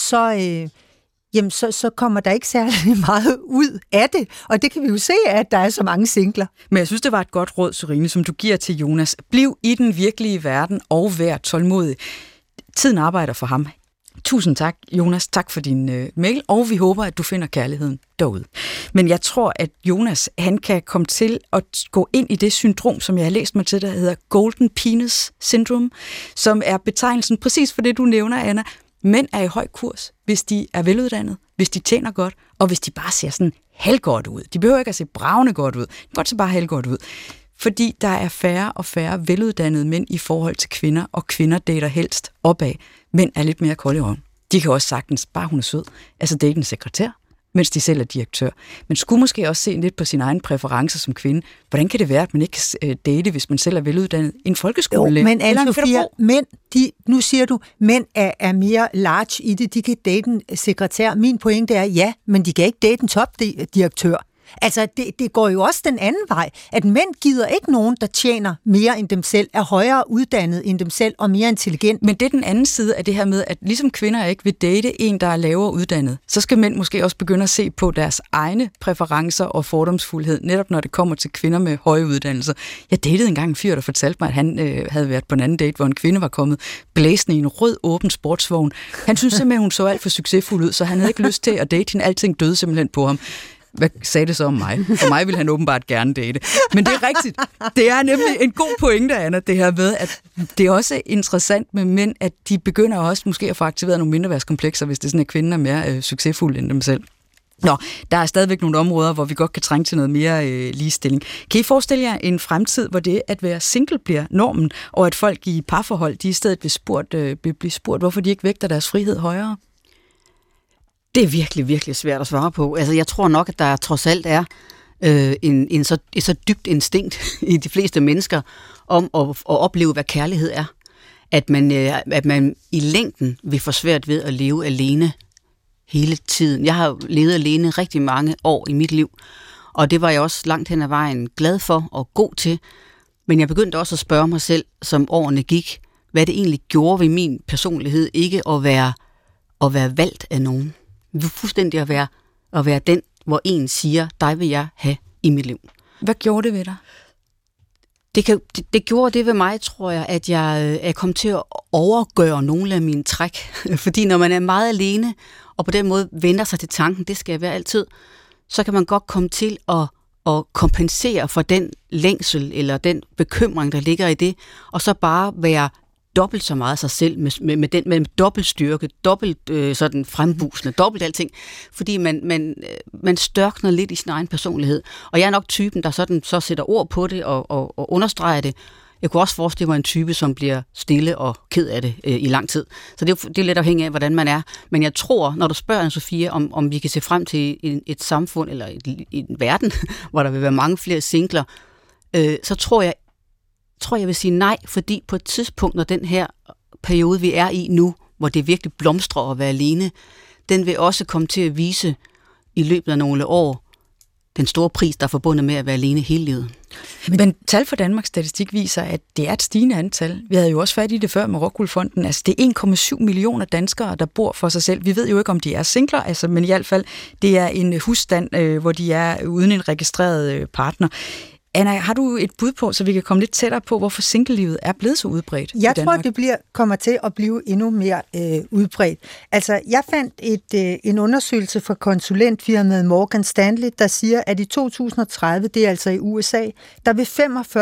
så kommer der ikke særlig meget ud af det, og det kan vi jo se, at der er så mange singler. Men jeg synes, det var et godt råd, Sørine, som du giver til Jonas. Bliv i den virkelige verden og vær tålmodig. Tiden arbejder for ham. Tusind tak, Jonas. Tak for din mail, og vi håber, at du finder kærligheden derude. Men jeg tror, at Jonas, han kan komme til at gå ind i det syndrom, som jeg har læst mig til, der hedder Golden Penis Syndrome, som er betegnelsen præcis for det, du nævner, Anna. Mænd er i høj kurs, hvis de er veluddannede, hvis de tjener godt, og hvis de bare ser sådan halvgodt ud. De behøver ikke at se bravende godt ud, de kan godt se bare halvgodt ud. Fordi der er færre og færre veluddannede mænd i forhold til kvinder, og kvinder dater helst opad. Mænd er lidt mere kolde i røven. De kan også sagtens, bare hun er sød, altså date en sekretær, mens de selv er direktør. Men skulle måske også se lidt på sine egne præferencer som kvinde. Hvordan kan det være, at man ikke kan date, hvis man selv er veluddannet? En folkeskole? Jo, men Anne-Sophia, mænd, nu siger du, mænd er mere large i det. De kan date en sekretær. Min pointe er, ja, men de kan ikke date en topdirektør. Altså, det går jo også den anden vej, at mænd gider ikke nogen, der tjener mere end dem selv, er højere uddannet end dem selv og mere intelligent. Men det er den anden side af det her med, at ligesom kvinder ikke vil date en, der er lavere uddannet, så skal mænd måske også begynde at se på deres egne præferencer og fordomsfuldhed, netop når det kommer til kvinder med høje uddannelser. Jeg datede engang en fyr, der fortalte mig, at han havde været på en anden date, hvor en kvinde var kommet blæsende i en rød, åben sportsvogn. Han synes simpelthen, hun så alt for succesfuld ud, så han havde ikke lyst til at date hende. Alting døde simpelthen på ham. Hvad sagde det så om mig? For mig ville han åbenbart gerne date. Men det er rigtigt. Det er nemlig en god pointe, Anna, det her med, at det er også interessant med mænd, at de begynder også måske at få aktiveret nogle mindreværdskomplekser, hvis det er sådan, at kvinden er mere succesfuld end dem selv. Nå, der er stadigvæk nogle områder, hvor vi godt kan trænge til noget mere ligestilling. Kan I forestille jer en fremtid, hvor det at være single bliver normen, og at folk i parforhold, de i stedet vil blive spurgt, hvorfor de ikke vægter deres frihed højere? Det er virkelig, virkelig svært at svare på. Altså, jeg tror nok, at der trods alt er et så dybt instinkt i de fleste mennesker om at opleve, hvad kærlighed er. At man i længden vil få svært ved at leve alene hele tiden. Jeg har levet alene rigtig mange år i mit liv, og det var jeg også langt hen ad vejen glad for og god til. Men jeg begyndte også at spørge mig selv, som årene gik, hvad det egentlig gjorde ved min personlighed, ikke at være valgt af nogen. Fuldstændig at være den, hvor en siger, dig vil jeg have i mit liv. Hvad gjorde det ved dig? Det gjorde det ved mig, tror jeg, at jeg kom til at overgøre nogle af mine træk. Fordi når man er meget alene, og på den måde vender sig til tanken, det skal jeg være altid, så kan man godt komme til at kompensere for den længsel eller den bekymring, der ligger i det, og så bare være dobbelt så meget sig selv, med dobbelt styrke, dobbelt sådan frembusende, dobbelt alting, fordi man størkner lidt i sin egen personlighed. Og jeg er nok typen, der sådan så sætter ord på det og understreger det. Jeg kunne også forestille mig en type, som bliver stille og ked af det i lang tid. Så det er lidt afhængigt af, hvordan man er. Men jeg tror, når du spørger, Sofia, om vi kan se frem til et samfund eller en verden, hvor der vil være mange flere singler, så tror jeg vil sige nej, fordi på et tidspunkt, når den her periode, vi er i nu, hvor det virkelig blomstrer at være alene, den vil også komme til at vise i løbet af nogle år den store pris, der er forbundet med at være alene hele livet. Men tal for Danmarks Statistik viser, at det er et stigende antal. Vi havde jo også fat i det før med Rockwool Fonden. Altså, det er 1,7 millioner danskere, der bor for sig selv. Vi ved jo ikke, om de er singler, altså, men i hvert fald, det er en husstand, hvor de er uden en registreret partner. Anna, har du et bud på, så vi kan komme lidt tættere på, hvorfor singlelivet er blevet så udbredt i Danmark? Jeg tror, det kommer til at blive endnu mere udbredt. Altså, jeg fandt en undersøgelse fra konsulentfirmaet Morgan Stanley, der siger, at i 2030, det er altså i USA, der vil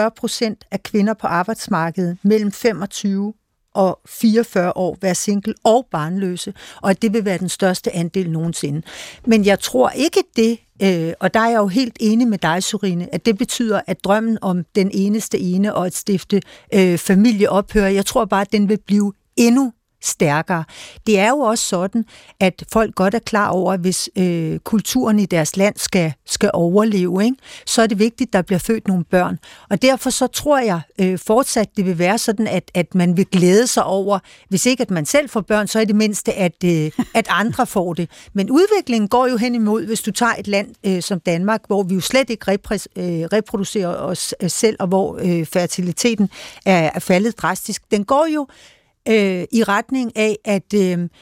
45% af kvinder på arbejdsmarkedet mellem 25 og 44 år være single og barnløse, og at det vil være den største andel nogensinde. Men jeg tror ikke det, og der er jeg jo helt enig med dig, Sorine, at det betyder, at drømmen om den eneste ene og at stifte familie ophører. Jeg tror bare, at den vil blive endnu stærkere. Det er jo også sådan, at folk godt er klar over, at hvis kulturen i deres land skal overleve, ikke, så er det vigtigt, at der bliver født nogle børn. Og derfor så tror jeg fortsat, det vil være sådan, at man vil glæde sig over, hvis ikke at man selv får børn, så er det mindste, at andre får det. Men udviklingen går jo hen imod, hvis du tager et land som Danmark, hvor vi jo slet ikke reproducerer os selv, og hvor fertiliteten er faldet drastisk. Den går jo i retning af, at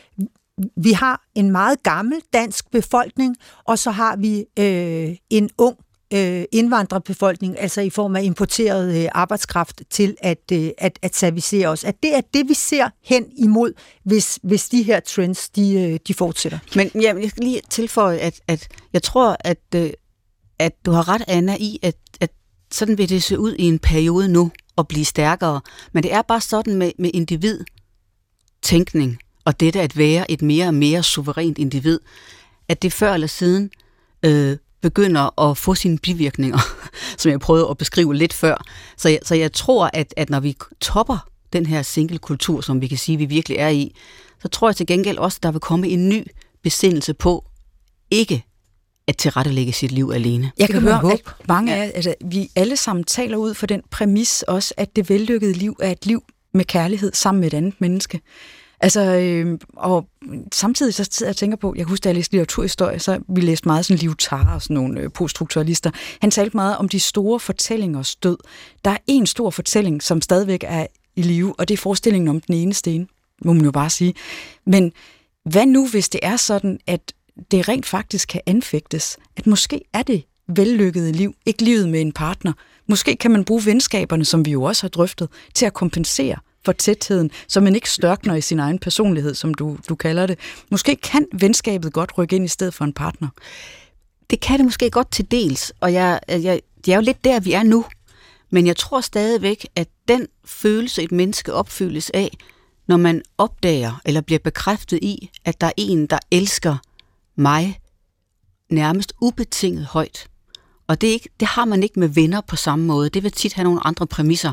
vi har en meget gammel dansk befolkning, og så har vi en ung indvandrerbefolkning, altså i form af importeret arbejdskraft, til at servicere os. At det er det, vi ser hen imod, hvis de her trends, de fortsætter. Men jeg skal lige tilføje, at jeg tror, at du har ret, Anna, i, at sådan vil det se ud i en periode nu, og blive stærkere. Men det er bare sådan med individtænkning, og dette at være et mere og mere suverænt individ, at det før eller siden begynder at få sine bivirkninger, som jeg prøvede at beskrive lidt før. Så jeg tror, at når vi topper den her single-kultur, som vi kan sige, vi virkelig er i, så tror jeg til gengæld også, at der vil komme en ny besindelse på ikke at tilrettelægge sit liv alene. Jeg kan høre, at mange af altså, vi alle sammen taler ud for den præmis også, at det vellykkede liv er et liv med kærlighed sammen med et andet menneske. Altså, og samtidig så sidder jeg og tænker på, jeg kan huske, da jeg læste litteraturhistorie, så vi læste meget sådan Lyotard og sådan nogle poststrukturalister. Han talte meget om de store fortællingers død. Der er en stor fortælling, som stadigvæk er i live, og det er forestillingen om den ene sten, må man jo bare sige. Men hvad nu, hvis det er sådan, at det rent faktisk kan anfægtes, at måske er det vellykkede liv, ikke livet med en partner. Måske kan man bruge venskaberne, som vi jo også har drøftet, til at kompensere for tætheden, så man ikke størkner i sin egen personlighed, som du kalder det. Måske kan venskabet godt rykke ind i stedet for en partner. Det kan det måske godt til dels, og det er jo lidt der, vi er nu. Men jeg tror stadigvæk, at den følelse, et menneske opfyldes af, når man opdager eller bliver bekræftet i, at der er en, der elsker mig nærmest ubetinget højt. Og det har man ikke med venner på samme måde. Det vil tit have nogle andre præmisser.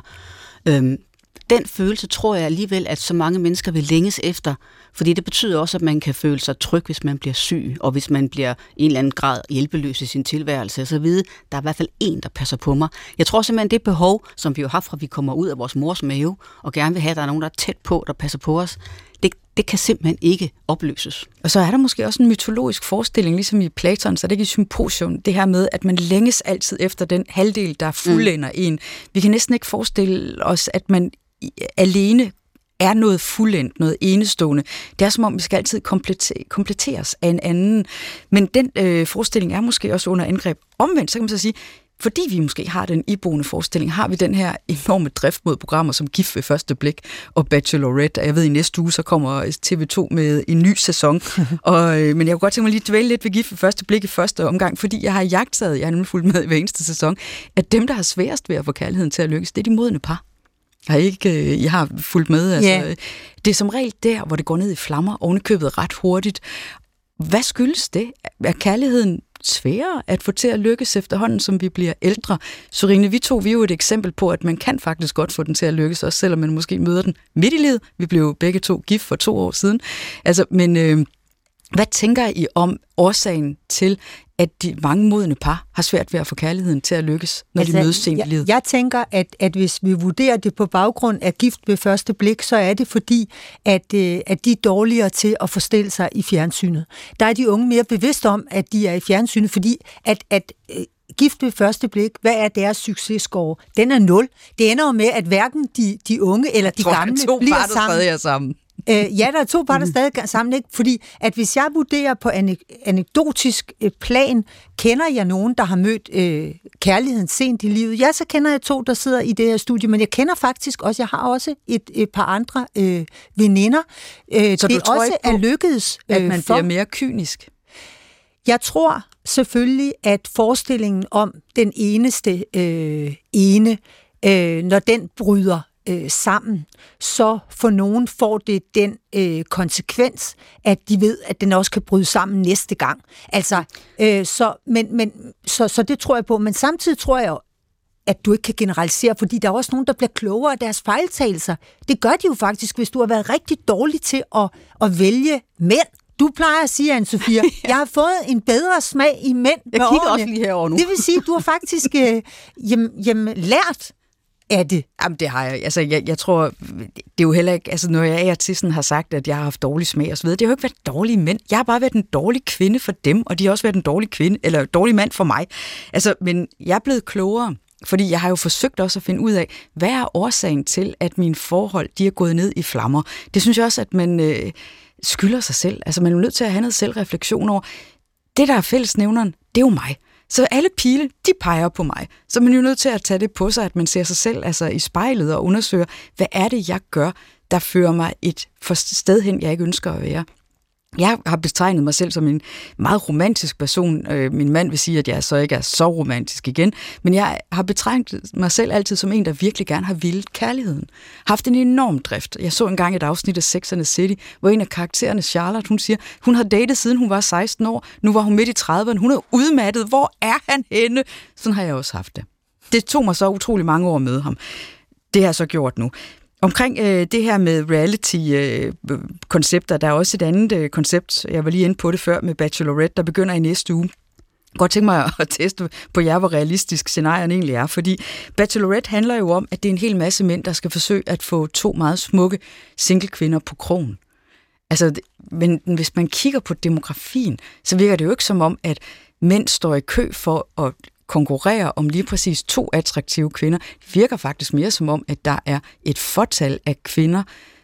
Den følelse tror jeg alligevel, at så mange mennesker vil længes efter, fordi det betyder også, at man kan føle sig tryg, hvis man bliver syg, og hvis man bliver i en eller anden grad hjælpeløs i sin tilværelse, så vide, der er i hvert fald en, der passer på mig. Jeg tror simpelthen, det behov, som vi jo har fra vi kommer ud af vores mors mave, og gerne vil have, at der er nogen, der er tæt på, der passer på os, det kan simpelthen ikke opløses. Og så er der måske også en mytologisk forestilling, ligesom i Platon, så det er ikke i Symposion, det her med, at man længes altid efter den halvdel, der fuldender en. Vi kan næsten ikke forestille os, at man alene er noget fuldendt, noget enestående. Det er som om, vi skal altid kompletteres af en anden. Men den forestilling er måske også under angreb. Omvendt, så kan man så sige, fordi vi måske har den iboende forestilling, har vi den her enorme drift mod programmer som Gift ved første blik og Bachelorette. Jeg ved, i næste uge, så kommer TV2 med en ny sæson. Men jeg kunne godt tænke mig lige dvæle lidt ved Gift ved første blik i første omgang, fordi jeg har jagttaget, jeg har nemlig fulgt med i hver eneste sæson, at dem, der har sværest ved at få kærligheden til at lykkes, det er de modne par. Jeg har fulgt med. Altså, yeah. Det er som regel der, hvor det går ned i flammer, ovenikøbet ret hurtigt. Hvad skyldes det? Er kærligheden sværere at få til at lykkes efterhånden, som vi bliver ældre? Sorine, vi er jo et eksempel på, at man kan faktisk godt få den til at lykkes, også selvom man måske møder den midt i livet. Vi blev begge to gift for 2 år siden. Altså, men hvad tænker I om årsagen til, at de mange modne par har svært ved at få kærligheden til at lykkes, når de mødes sent i livet? Jeg tænker, at hvis vi vurderer det på baggrund af Gift ved første blik, så er det fordi, at de er dårligere til at forstille sig i fjernsynet. Der er de unge mere bevidste om, at de er i fjernsynet, fordi at Gift ved første blik, hvad er deres successcore? Den er 0. Det ender jo med, at hverken de unge eller de gamle bliver sammen. Ja, der er 2 par, der stadig sammen, ikke? Fordi at hvis jeg vurderer på anekdotisk plan, kender jeg nogen, der har mødt kærligheden sent i livet. Ja, så kender jeg 2, der sidder i det her studie, men jeg kender faktisk også, jeg har også et par andre veninder. Så det også er lykkedes at man bliver mere kynisk? Jeg tror selvfølgelig, at forestillingen om den eneste ene, når den bryder sammen, så for nogen får det den konsekvens, at de ved, at den også kan bryde sammen næste gang. Altså, så det tror jeg på. Men samtidig tror jeg, at du ikke kan generalisere, fordi der er også nogen, der bliver klogere af deres fejltagelser. Det gør de jo faktisk, hvis du har været rigtig dårlig til at vælge mænd. Du plejer at sige, Anne-Sophia, jeg har fået en bedre smag i mænd. Jeg kigger også lige herover nu. Det vil sige, at du har faktisk lært af det. Jamen, det har jeg. Altså, jeg tror, det er jo heller ikke, altså, når jeg af og til sådan har sagt, at jeg har haft dårlig smag og så videre, det har jo ikke været dårlige mænd. Jeg har bare været en dårlig kvinde for dem, og de har også været en dårlig kvinde, eller dårlig mand for mig. Altså, men jeg er blevet klogere, fordi jeg har jo forsøgt også at finde ud af, hvad er årsagen til, at mine forhold, de er gået ned i flammer. Det synes jeg også, at man skylder sig selv. Altså, man er nødt til at have noget selvreflektion over, det der er fællesnævneren, det er jo mig. Så alle pile, de peger på mig. Så man er jo nødt til at tage det på sig, at man ser sig selv altså i spejlet og undersøger, hvad er det, jeg gør, der fører mig et sted hen, jeg ikke ønsker at være. Jeg har betegnet mig selv som en meget romantisk person. Min mand vil sige, at jeg så ikke er så romantisk igen. Men jeg har betegnet mig selv altid som en, der virkelig gerne har villet kærligheden. Haft en enorm drift. Jeg så engang et afsnit af Sex and the City, hvor en af karaktererne, Charlotte, hun siger, hun har datet siden hun var 16 år. Nu var hun midt i 30'erne. Hun er udmattet. Hvor er han henne? Sådan har jeg også haft det. Det tog mig så utrolig mange år at møde ham. Det har jeg så gjort nu. Omkring det her med reality-koncepter, der er også et andet koncept, jeg var lige inde på det før, med Bachelorette, der begynder i næste uge. Jeg kan godt tænke mig at teste på jer, hvor realistisk scenarien egentlig er, fordi Bachelorette handler jo om, at det er en hel masse mænd, der skal forsøge at få 2 meget smukke single-kvinder på krogen. Altså, men hvis man kigger på demografien, så virker det jo ikke som om, at mænd står i kø for at konkurrerer om lige præcis 2 attraktive kvinder. Det virker faktisk mere som om, at der er et fortal af kvinder.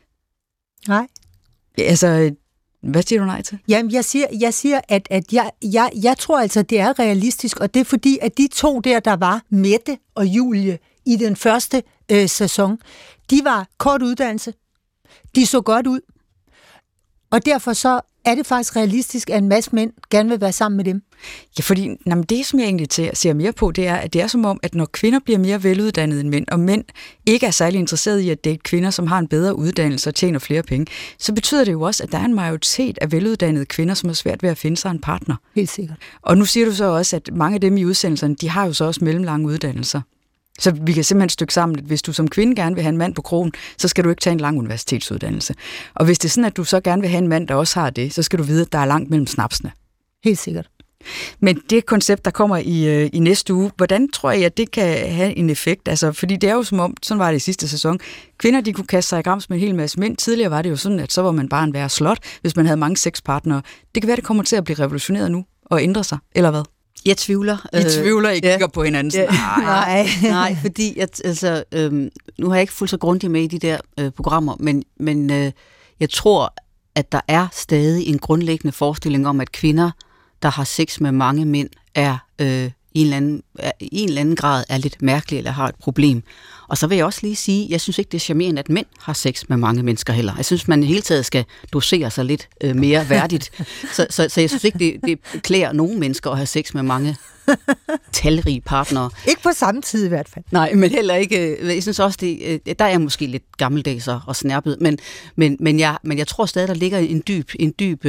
Nej. Altså, hvad siger du nej til? Jamen, jeg siger at jeg tror altså, det er realistisk, og det er fordi, at de 2 der var, Mette og Julie, i den første sæson, de var kort uddannelse. De så godt ud. Og derfor så er det faktisk realistisk, at en masse mænd gerne vil være sammen med dem? Ja, fordi det, som jeg egentlig ser mere på, det er, at det er som om, at når kvinder bliver mere veluddannede end mænd, og mænd ikke er særlig interesserede i at date kvinder, som har en bedre uddannelse og tjener flere penge, så betyder det jo også, at der er en majoritet af veluddannede kvinder, som er svært ved at finde sig en partner. Helt sikkert. Og nu siger du så også, at mange af dem i udsendelserne, de har jo så også mellemlange uddannelser. Så vi kan simpelthen stykke sammen, at hvis du som kvinde gerne vil have en mand på krogen, så skal du ikke tage en lang universitetsuddannelse. Og hvis det er sådan, at du så gerne vil have en mand, der også har det, så skal du vide, at der er langt mellem snapsene. Helt sikkert. Men det koncept, der kommer i næste uge, hvordan tror jeg, at det kan have en effekt? Altså, fordi det er jo som om, sådan var det i sidste sæson, kvinder, de kunne kaste sig i grams med en hel masse mænd. Tidligere var det jo sådan, at så var man bare en værre slot, hvis man havde mange sexpartnere. Det kan være, det kommer til at blive revolutioneret nu og ændre sig, eller hvad? Jeg tvivler. I tvivler, I kigger på hinanden. Nej, fordi nu har jeg ikke fulgt så grundigt med i de der programmer, men jeg tror, at der er stadig en grundlæggende forestilling om, at kvinder, der har sex med mange mænd, er i en eller anden grad er lidt mærkelige eller har et problem. Og så vil jeg også lige sige, jeg synes ikke, det er charmerende, at mænd har sex med mange mennesker heller. Jeg synes, man i hele taget skal dosere sig lidt mere værdigt. Så jeg synes ikke, det klæder nogen mennesker at have sex med mange talrige partnere. Ikke på samme tid i hvert fald. Nej, men heller ikke. Jeg synes også, der er jeg måske lidt gammeldags og snærpet. Men jeg tror stadig, der ligger en dyb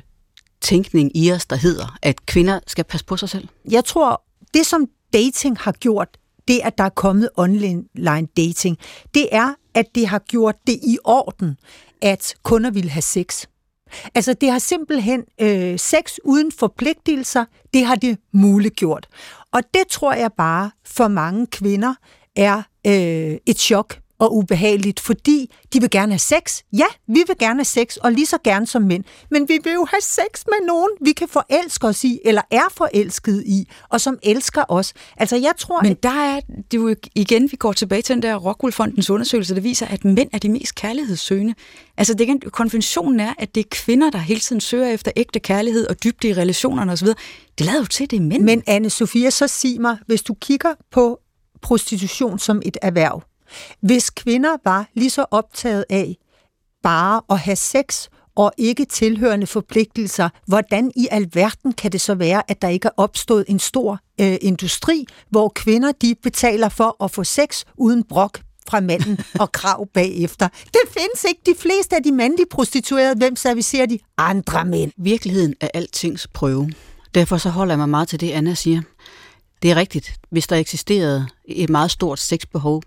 tænkning i os, der hedder, at kvinder skal passe på sig selv. Jeg tror, det som dating har gjort, det at der er kommet online dating, det er, at det har gjort det i orden, at kunder vil have sex. Altså, det har simpelthen sex uden forpligtelser, det har det muliggjort. Og det tror jeg bare for mange kvinder er et chok og ubehageligt, fordi de vil gerne have sex. Ja, vi vil gerne have sex, og lige så gerne som mænd. Men vi vil jo have sex med nogen, vi kan forelske os i, eller er forelsket i, og som elsker os. Altså, jeg tror... Men der er det jo igen, vi går tilbage til den der Rockwool Fondens undersøgelse, der viser, at mænd er de mest kærlighedssøgende. Altså, konventionen er, at det er kvinder, der hele tiden søger efter ægte kærlighed og dybde i relationerne osv. Det lader jo til, det er mænd. Men Anne-Sophia, så sig mig, hvis du kigger på prostitution som et erhverv, hvis kvinder var lige så optaget af bare at have sex og ikke tilhørende forpligtelser, hvordan i alverden kan det så være, at der ikke er opstået en stor industri, hvor kvinder de betaler for at få sex uden brok fra manden og krav bagefter. Det findes ikke. De fleste af de mandlige prostituerede, hvem servicerer de? Andre mænd. Virkeligheden er altings prøve. Derfor så holder jeg mig meget til det, Anna siger. Det er rigtigt. Hvis der eksisterede et meget stort sexbehov,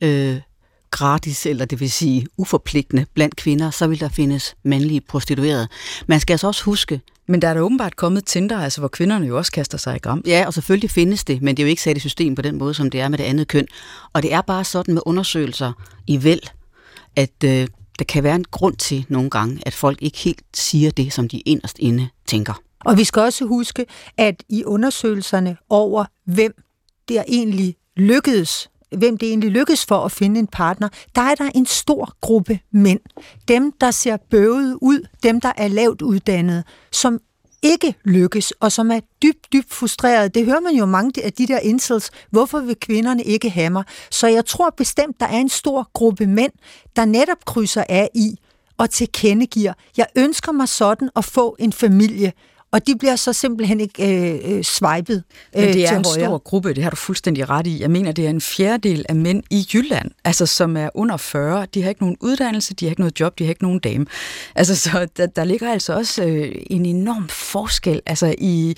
gratis, eller det vil sige uforpligtende blandt kvinder, så vil der findes mandlige prostituerede. Man skal altså også huske... Men der er da åbenbart kommet Tinder, altså hvor kvinderne jo også kaster sig i gram. Ja, og selvfølgelig findes det, men det er jo ikke sat i system på den måde, som det er med det andet køn. Og det er bare sådan med undersøgelser i væld, at der kan være en grund til nogle gange, at folk ikke helt siger det, som de inderst inde tænker. Og vi skal også huske, at i undersøgelserne over, hvem det egentlig lykkedes for at finde en partner, der er der en stor gruppe mænd. Dem, der ser bøvede ud, dem, der er lavt uddannede, som ikke lykkes, og som er dybt frustreret. Det hører man jo mange af de der incels. Hvorfor vil kvinderne ikke have mig? Så jeg tror bestemt, der er en stor gruppe mænd, der netop krydser af i og tilkendegiver, jeg ønsker mig sådan at få en familie, og de bliver så simpelthen ikke swipet Men det er til en højre. stor gruppe, det har du fuldstændig ret i. Jeg mener, det er en fjerdedel af mænd i Jylland, altså som er under 40. De har ikke nogen uddannelse, de har ikke noget job, de har ikke nogen dame. Altså, så der ligger altså også en enorm forskel altså i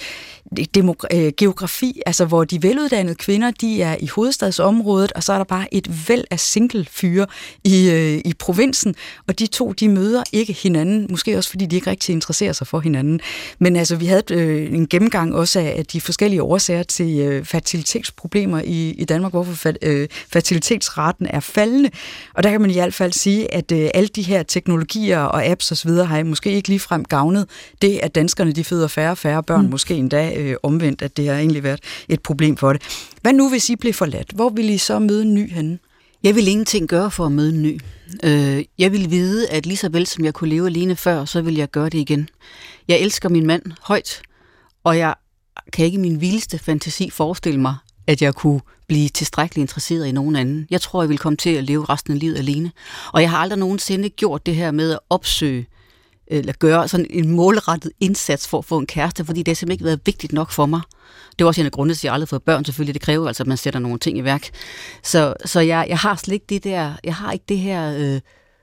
geografi, altså hvor de veluddannede kvinder, de er i hovedstadsområdet, og så er der bare et væld af single-fyre i provinsen, og de to, de møder ikke hinanden, måske også fordi de ikke rigtig interesserer sig for hinanden. Men altså, vi havde en gennemgang også af de forskellige årsager til fertilitetsproblemer i Danmark, hvorfor fertilitetsraten er faldende. Og der kan man i hvert fald sige, at alle de her teknologier og apps osv. har måske ikke ligefrem gavnet det, at danskerne de føder færre og færre børn, måske endda omvendt, at det har egentlig været et problem for det. Hvad nu, hvis I blev forladt? Hvor vil I så møde en ny henne? Jeg vil ingenting gøre for at møde en ny. Jeg vil vide, at lige så vel som jeg kunne leve alene før, så vil jeg gøre det igen. Jeg elsker min mand højt, og jeg kan ikke i min vildeste fantasi forestille mig, at jeg kunne blive tilstrækkeligt interesseret i nogen anden. Jeg tror, jeg vil komme til at leve resten af livet alene. Og jeg har aldrig nogensinde gjort det her med at opsøge eller gøre sådan en målrettet indsats for at få en kæreste, fordi det har simpelthen ikke været vigtigt nok for mig. Det er også en af grundene til, at jeg aldrig har fået børn, selvfølgelig. Det kræver altså, at man sætter nogle ting i værk. Så jeg har slet ikke det der, jeg har ikke det her,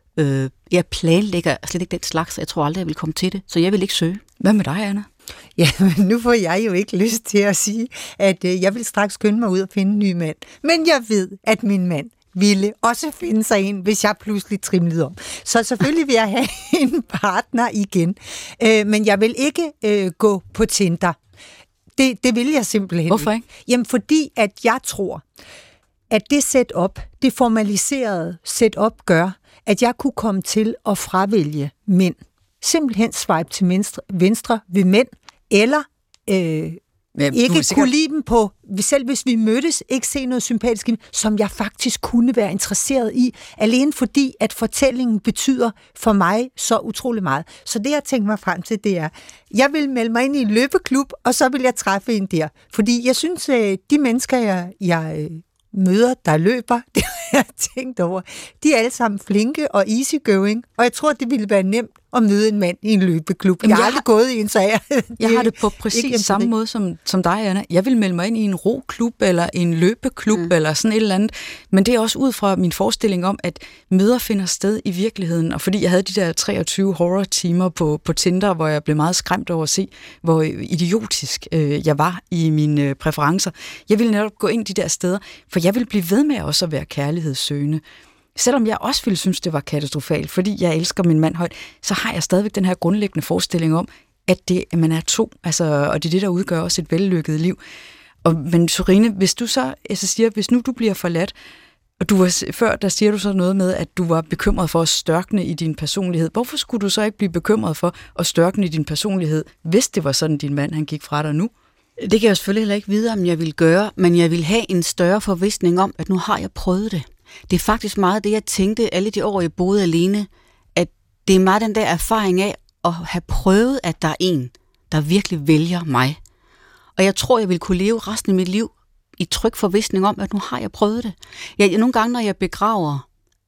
jeg planlægger slet ikke den slags, jeg tror aldrig, jeg vil komme til det. Så jeg vil ikke søge. Hvad med dig, Anna? Ja, men nu får jeg jo ikke lyst til at sige, at jeg vil straks skynde mig ud og finde en ny mand. Men jeg ved, at min mand ville også finde sig en, hvis jeg pludselig trimlede om. Så selvfølgelig vil jeg have en partner igen. Men jeg vil ikke gå på Tinder. Det vil jeg simpelthen. Hvorfor ikke? Jamen, fordi at jeg tror, at det setup, det formaliserede setup gør, at jeg kunne komme til at fravælge mænd. Simpelthen swipe til venstre ved mænd, eller ikke kunne lide dem på, selv hvis vi mødtes, ikke se noget sympatisk, som jeg faktisk kunne være interesseret i, alene fordi, at fortællingen betyder for mig så utrolig meget. Så det, jeg tænker mig frem til, det er, jeg vil melde mig ind i en løbeklub, og så vil jeg træffe en der. Fordi jeg synes, de mennesker, jeg møder, der løber, det har jeg tænkt over, de er alle sammen flinke og easygoing, og jeg tror, det ville være nemt at møde en mand i en løbeklub. Jeg har aldrig gået i en, så jeg har det på præcis samme måde som dig, Anna. Jeg vil melde mig ind i en roklub eller en løbeklub eller sådan et eller andet, men det er også ud fra min forestilling om, at møder finder sted i virkeligheden, og fordi jeg havde de der 23 horror-timer på Tinder, hvor jeg blev meget skræmt over at se, hvor idiotisk jeg var i mine præferencer. Jeg ville netop gå ind de der steder, for jeg vil blive ved med også at være kærlighedssøgende. Selvom jeg også ville synes, det var katastrofalt, fordi jeg elsker min mand højt, så har jeg stadigvæk den her grundlæggende forestilling om, at man er to, altså, og det er det, der udgør også et vellykket liv. Men Sørine, hvis du så siger, hvis nu du bliver forladt, og du var, før der siger du så noget med, at du var bekymret for at størkne i din personlighed. Hvorfor skulle du så ikke blive bekymret for at størkne i din personlighed, hvis det var sådan, din mand han gik fra dig nu? Det kan jeg selvfølgelig heller ikke vide, om jeg vil gøre, men jeg vil have en større forvisning om, at nu har jeg prøvet det. Det er faktisk meget det, jeg tænkte alle de år, jeg boede alene, at det er meget den der erfaring af at have prøvet, at der er en, der virkelig vælger mig. Og jeg tror, jeg vil kunne leve resten af mit liv i tryg forvisning om, at nu har jeg prøvet det. Nogle gange, når jeg begraver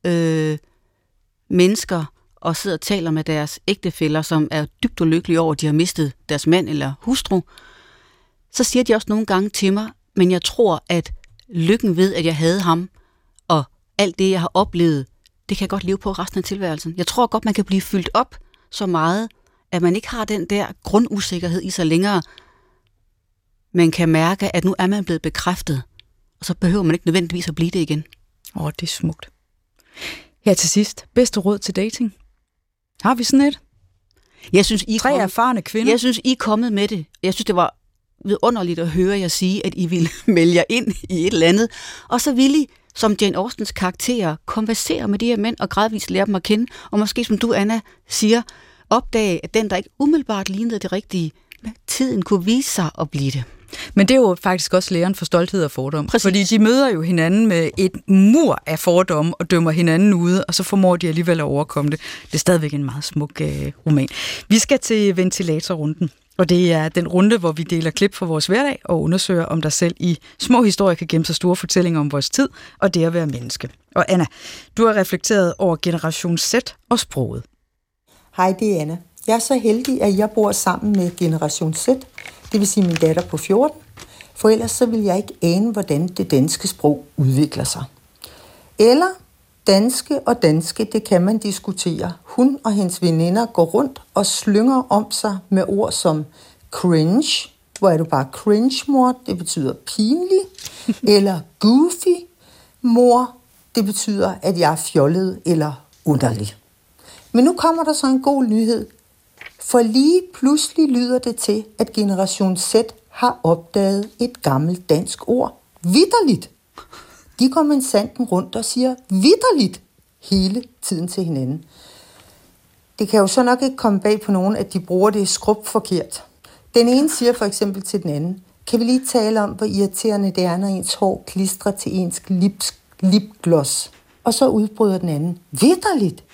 mennesker og sidder og taler med deres ægtefæller, som er dybt ulykkelige over, at de har mistet deres mand eller hustru, så siger de også nogle gange til mig, men jeg tror, at lykken ved, at jeg havde ham, og alt det, jeg har oplevet, det kan jeg godt leve på resten af tilværelsen. Jeg tror godt, man kan blive fyldt op så meget, at man ikke har den der grundusikkerhed i sig længere. Man kan mærke, at nu er man blevet bekræftet, og så behøver man ikke nødvendigvis at blive det igen. Det er smukt. Her til sidst, bedste råd til dating. Har vi sådan et? Jeg synes, Tre erfarne kvinder. Jeg synes, I er kommet med det. Jeg synes, det var vidunderligt at høre jer sige, at I ville melde jer ind i et eller andet, og så ville I, som Jane Austens karakterer, konversere med de her mænd og gradvist lære dem at kende, og måske, som du, Anna, siger, opdage, at den, der ikke umiddelbart lignede det rigtige, med tiden kunne vise sig at blive det. Men det er jo faktisk også læren for stolthed og fordom. Præcis. Fordi de møder jo hinanden med et mur af fordomme og dømmer hinanden ude, og så formår de alligevel at overkomme det. Det er stadigvæk en meget smuk roman. Vi skal til ventilatorrunden. Og det er den runde, hvor vi deler klip fra vores hverdag og undersøger, om der selv i små historier kan gemme sig store fortællinger om vores tid og det at være menneske. Og Anna, du har reflekteret over Generation Z og sproget. Hej, det er Anna. Jeg er så heldig, at jeg bor sammen med Generation Z, det vil sige min datter på 14, for ellers så vil jeg ikke ane, hvordan det danske sprog udvikler sig. Eller danske og danske, det kan man diskutere. Hun og hendes veninder går rundt og slynger om sig med ord som cringe. Hvor er du bare cringe, mor? Det betyder pinlig. Eller goofy, mor. Det betyder, at jeg er fjollet eller underlig. Men nu kommer der så en god nyhed. For lige pludselig lyder det til, at Generation Z har opdaget et gammelt dansk ord. Vitterligt. De går med sanden rundt og siger vitterligt hele tiden til hinanden. Det kan jo så nok ikke komme bag på nogen, at de bruger det skrubforkert. Den ene siger for eksempel til den anden, kan vi lige tale om, hvor irriterende det er, når ens hår klistrer til ens lipgloss. Og så udbryder den anden, vitterligt.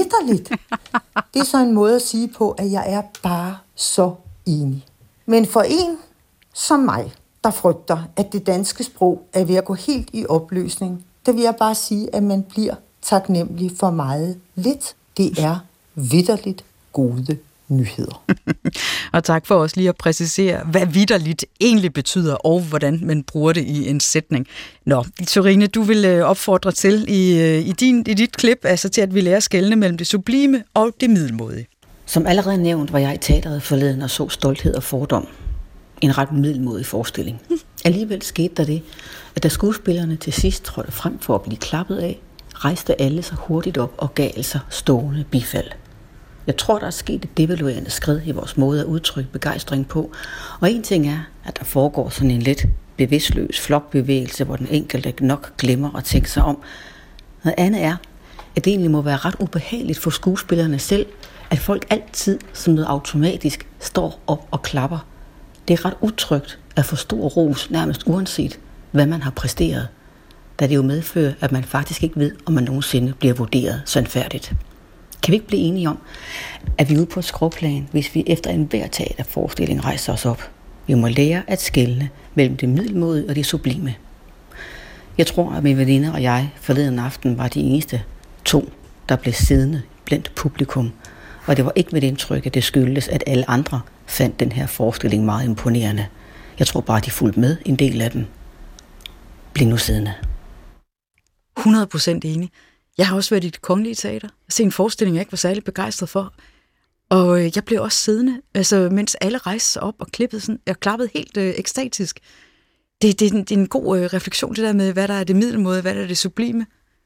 Det er så en måde at sige på, at jeg er bare så enig. Men for en som mig, der frygter, at det danske sprog er ved at gå helt i opløsning, der vil jeg bare sige, at man bliver taknemmelig for meget lidt. Det er vitterligt gode nyheder. Og tak for også lige at præcisere, hvad vitterligt egentlig betyder, og hvordan man bruger det i en sætning. Nå, Sørine, du vil opfordre til i dit klip, altså til at vi lærer at skelne mellem det sublime og det middelmådige. Som allerede nævnt, var jeg i teatret forleden og så Stolthed og Fordom. En ret middelmådig forestilling. Alligevel skete der det, at da skuespillerne til sidst trådte frem for at blive klappet af, rejste alle sig hurtigt op og gav sig stående bifald. Jeg tror, der er sket et devaluerende skridt i vores måde at udtrykke begejstring på, og en ting er, at der foregår sådan en lidt bevidstløs flokbevægelse, hvor den enkelte nok glemmer at tænke sig om. Noget andet er, at det egentlig må være ret ubehageligt for skuespillerne selv, at folk altid som noget automatisk står op og klapper. Det er ret utrygt at få stor ros, nærmest uanset hvad man har præsteret, da det jo medfører, at man faktisk ikke ved, om man nogensinde bliver vurderet sandfærdigt. Kan vi ikke blive enige om, at vi er ude på et skråplan, hvis vi efter enhver teaterforestilling rejser os op? Vi må lære at skelne mellem det middelmådige og det sublime. Jeg tror, at mine veninder og jeg forleden aften var de eneste 2, der blev siddende blandt publikum. Og det var ikke med det indtryk, at det skyldes, at alle andre fandt den her forestilling meget imponerende. Jeg tror bare, de fulgte med en del af den. Bliv nu siddende. 100% enig. Jeg har også været i Det Kongelige Teater og set en forestilling, jeg ikke var særlig begejstret for. Og jeg blev også siddende, altså, mens alle rejste sig op og klappede helt ekstatisk. Det er en god refleksion, det der med, hvad der er det middelmåde, hvad der er det sublime.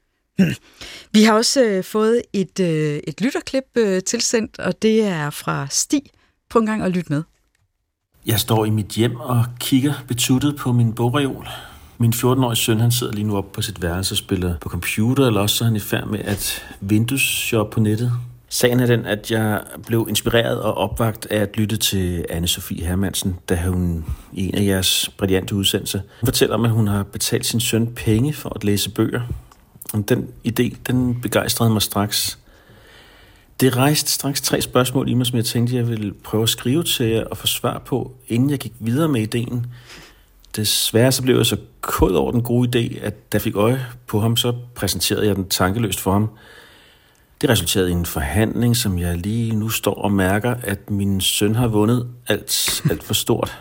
Vi har også fået et lytterklip tilsendt, og det er fra Stig. Prøv en gang at lytte med. Jeg står i mit hjem og kigger betuttet på min bogreol. Min 14-årige søn, han sidder lige nu oppe på sit værelse og spiller på computer, eller også så er han i færd med at Windows-shoppe på nettet. Sagen er den, at jeg blev inspireret og opvagt af at lytte til Anne-Sophie Hermansen, da hun i en af jeres brillante udsendelser fortæller om, at hun har betalt sin søn penge for at læse bøger. Og den idé, den begejstrede mig straks. Det rejste straks 3 spørgsmål i mig, som jeg tænkte, jeg ville prøve at skrive til jer og få svar på, inden jeg gik videre med ideen. Desværre så blev jeg så kod over den gode idé, at da jeg fik øje på ham, så præsenterede jeg den tankeløst for ham. Det resulterede i en forhandling, som jeg lige nu står og mærker, at min søn har vundet alt for stort.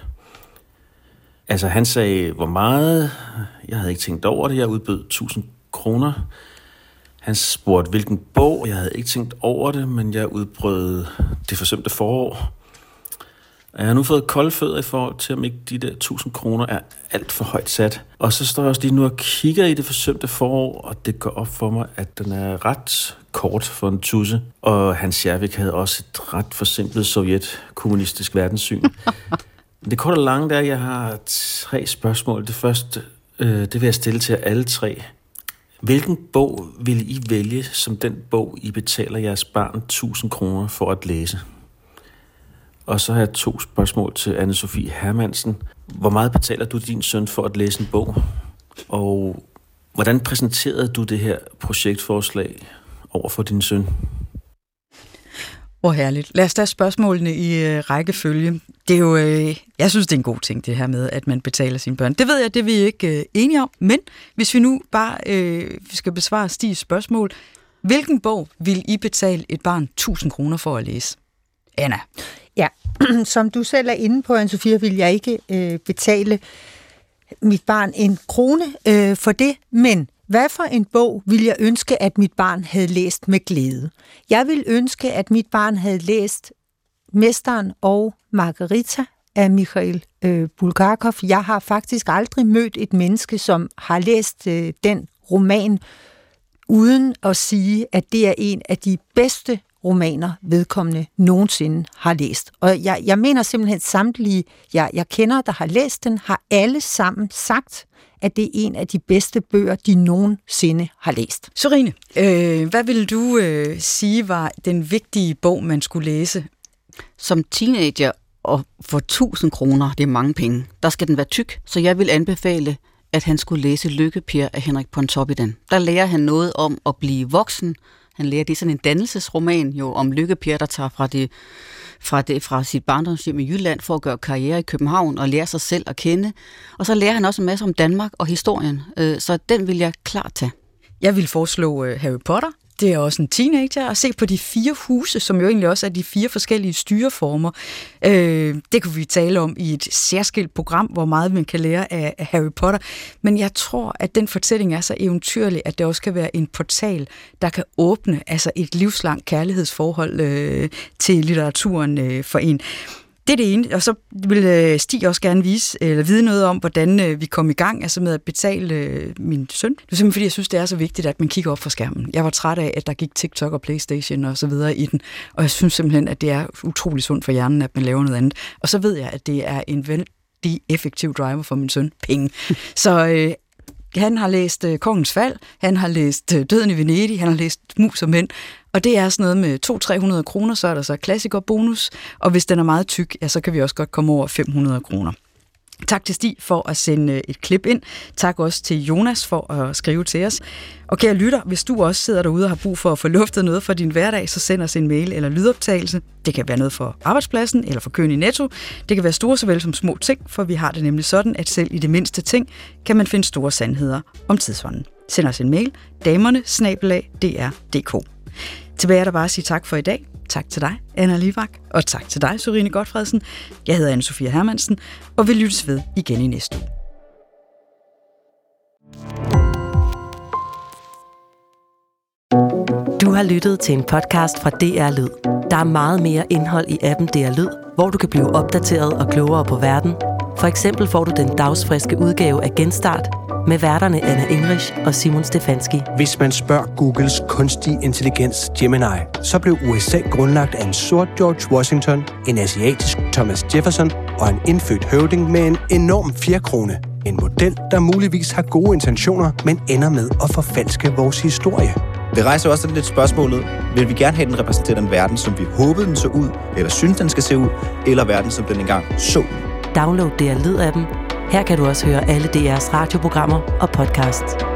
Altså han sagde, hvor meget. Jeg havde ikke tænkt over det. Jeg udbød 1000 kroner. Han spurgte, hvilken bog. Jeg havde ikke tænkt over det, men jeg udbrød Det forsømte forår. Jeg har nu fået kolde fødder i forhold til, om ikke de der 1000 kroner er alt for højt sat. Og så står jeg også lige nu og kigger i Det forsømte forår, og det går op for mig, at den er ret kort for en tusse. Og Hans Schervig havde også et ret forsimplet sovjet-kommunistisk verdenssyn. Det korte og lange er, at jeg har 3 spørgsmål. Det første, det vil jeg stille til alle 3. Hvilken bog vil I vælge som den bog, I betaler jeres barn 1000 kroner for at læse? Og så har jeg 2 spørgsmål til Anne-Sophie Hermansen. Hvor meget betaler du din søn for at læse en bog? Og hvordan præsenterede du det her projektforslag over for din søn? Hvor herligt. Lad os tage spørgsmålene i rækkefølge. Det er jo, jeg synes, det er en god ting, det her med, at man betaler sine børn. Det ved jeg, det er vi ikke enige om, men hvis vi nu bare skal besvare Stigs spørgsmål, hvilken bog vil I betale et barn 1.000 kroner for at læse? Anna? Ja, som du selv er inde på, Anne-Sophia, vil jeg ikke betale mit barn 1 krone for det, men hvad for en bog vil jeg ønske, at mit barn havde læst med glæde? Jeg vil ønske, at mit barn havde læst Mesteren og Margarita af Mikhail Bulgakov. Jeg har faktisk aldrig mødt et menneske, som har læst den roman, uden at sige, at det er en af de bedste romaner, vedkommende nogensinde har læst. Og jeg mener simpelthen, samtlige, jeg kender, der har læst den, har alle sammen sagt, at det er en af de bedste bøger, de nogensinde har læst. Sørine, hvad vil du sige var den vigtige bog, man skulle læse? Som teenager og for 1.000 kroner, det er mange penge, der skal den være tyk, så jeg vil anbefale, at han skulle læse Lykke-Per af Henrik Pontoppidan. Der lærer han noget om at blive voksen. Han lærer, det er sådan en dannelsesroman jo om Lykke-Per, der tager fra sit barndomshjem i Jylland for at gøre karriere i København og lære sig selv at kende. Og så lærer han også en masse om Danmark og historien, så den vil jeg klart tage. Jeg vil foreslå Harry Potter. Det er også en teenager, at se på de 4 huse, som jo egentlig også er de 4 forskellige styreformer. Det kunne vi tale om i et særskilt program, hvor meget man kan lære af Harry Potter. Men jeg tror, at den fortælling er så eventyrlig, at det også kan være en portal, der kan åbne altså et livslangt kærlighedsforhold til litteraturen for en. Det er det ene, og så vil Stig også gerne vide noget om, hvordan vi kom i gang altså med at betale min søn. Det er simpelthen fordi, jeg synes, det er så vigtigt, at man kigger op fra skærmen. Jeg var træt af, at der gik TikTok og PlayStation og så videre i den, og jeg synes simpelthen, at det er utrolig sundt for hjernen, at man laver noget andet. Og så ved jeg, at det er en vældig effektiv driver for min søn, penge. Så han har læst Kongens Fald, han har læst Døden i Venedig, han har læst Mus og Mænd, og det er sådan noget med 200-300 kroner, så er der så klassikerbonus, og hvis den er meget tyk, ja, så kan vi også godt komme over 500 kroner. Tak til Stig for at sende et klip ind. Tak også til Jonas for at skrive til os. Og kære lytter, hvis du også sidder derude og har brug for at få luftet noget fra din hverdag, så send os en mail eller lydoptagelse. Det kan være noget for arbejdspladsen eller for køen i Netto. Det kan være store såvel som små ting, for vi har det nemlig sådan, at selv i det mindste ting kan man finde store sandheder om tidsånden. Send os en mail, damerne@dr.dk. Tilbage er der bare at sige tak for i dag. Tak til dig, Anna Livak, og tak til dig, Sørine Gotfredsen. Jeg hedder Anne-Sophia Hermansen, og vi lyttes ved igen i næste uge. Du har lyttet til en podcast fra DR Lyd. Der er meget mere indhold i appen DR Lyd, hvor du kan blive opdateret og klogere på verden. For eksempel får du den dagsfriske udgave af Genstart med værterne Anna English og Simon Stefanski. Hvis man spørger Googles kunstig intelligens Gemini, så blev USA grundlagt af en sort George Washington, en asiatisk Thomas Jefferson og en indfødt høvding med en enorm fjerkrone. En model, der muligvis har gode intentioner, men ender med at forfalske vores historie. Det rejser også lidt spørgsmålet, vil vi gerne have den repræsentere den verden, som vi håbede den så ud, eller synes den skal se ud, eller verden, som den engang så ud? Download DR Lyd-appen. Her kan du også høre alle DR's radioprogrammer og podcasts.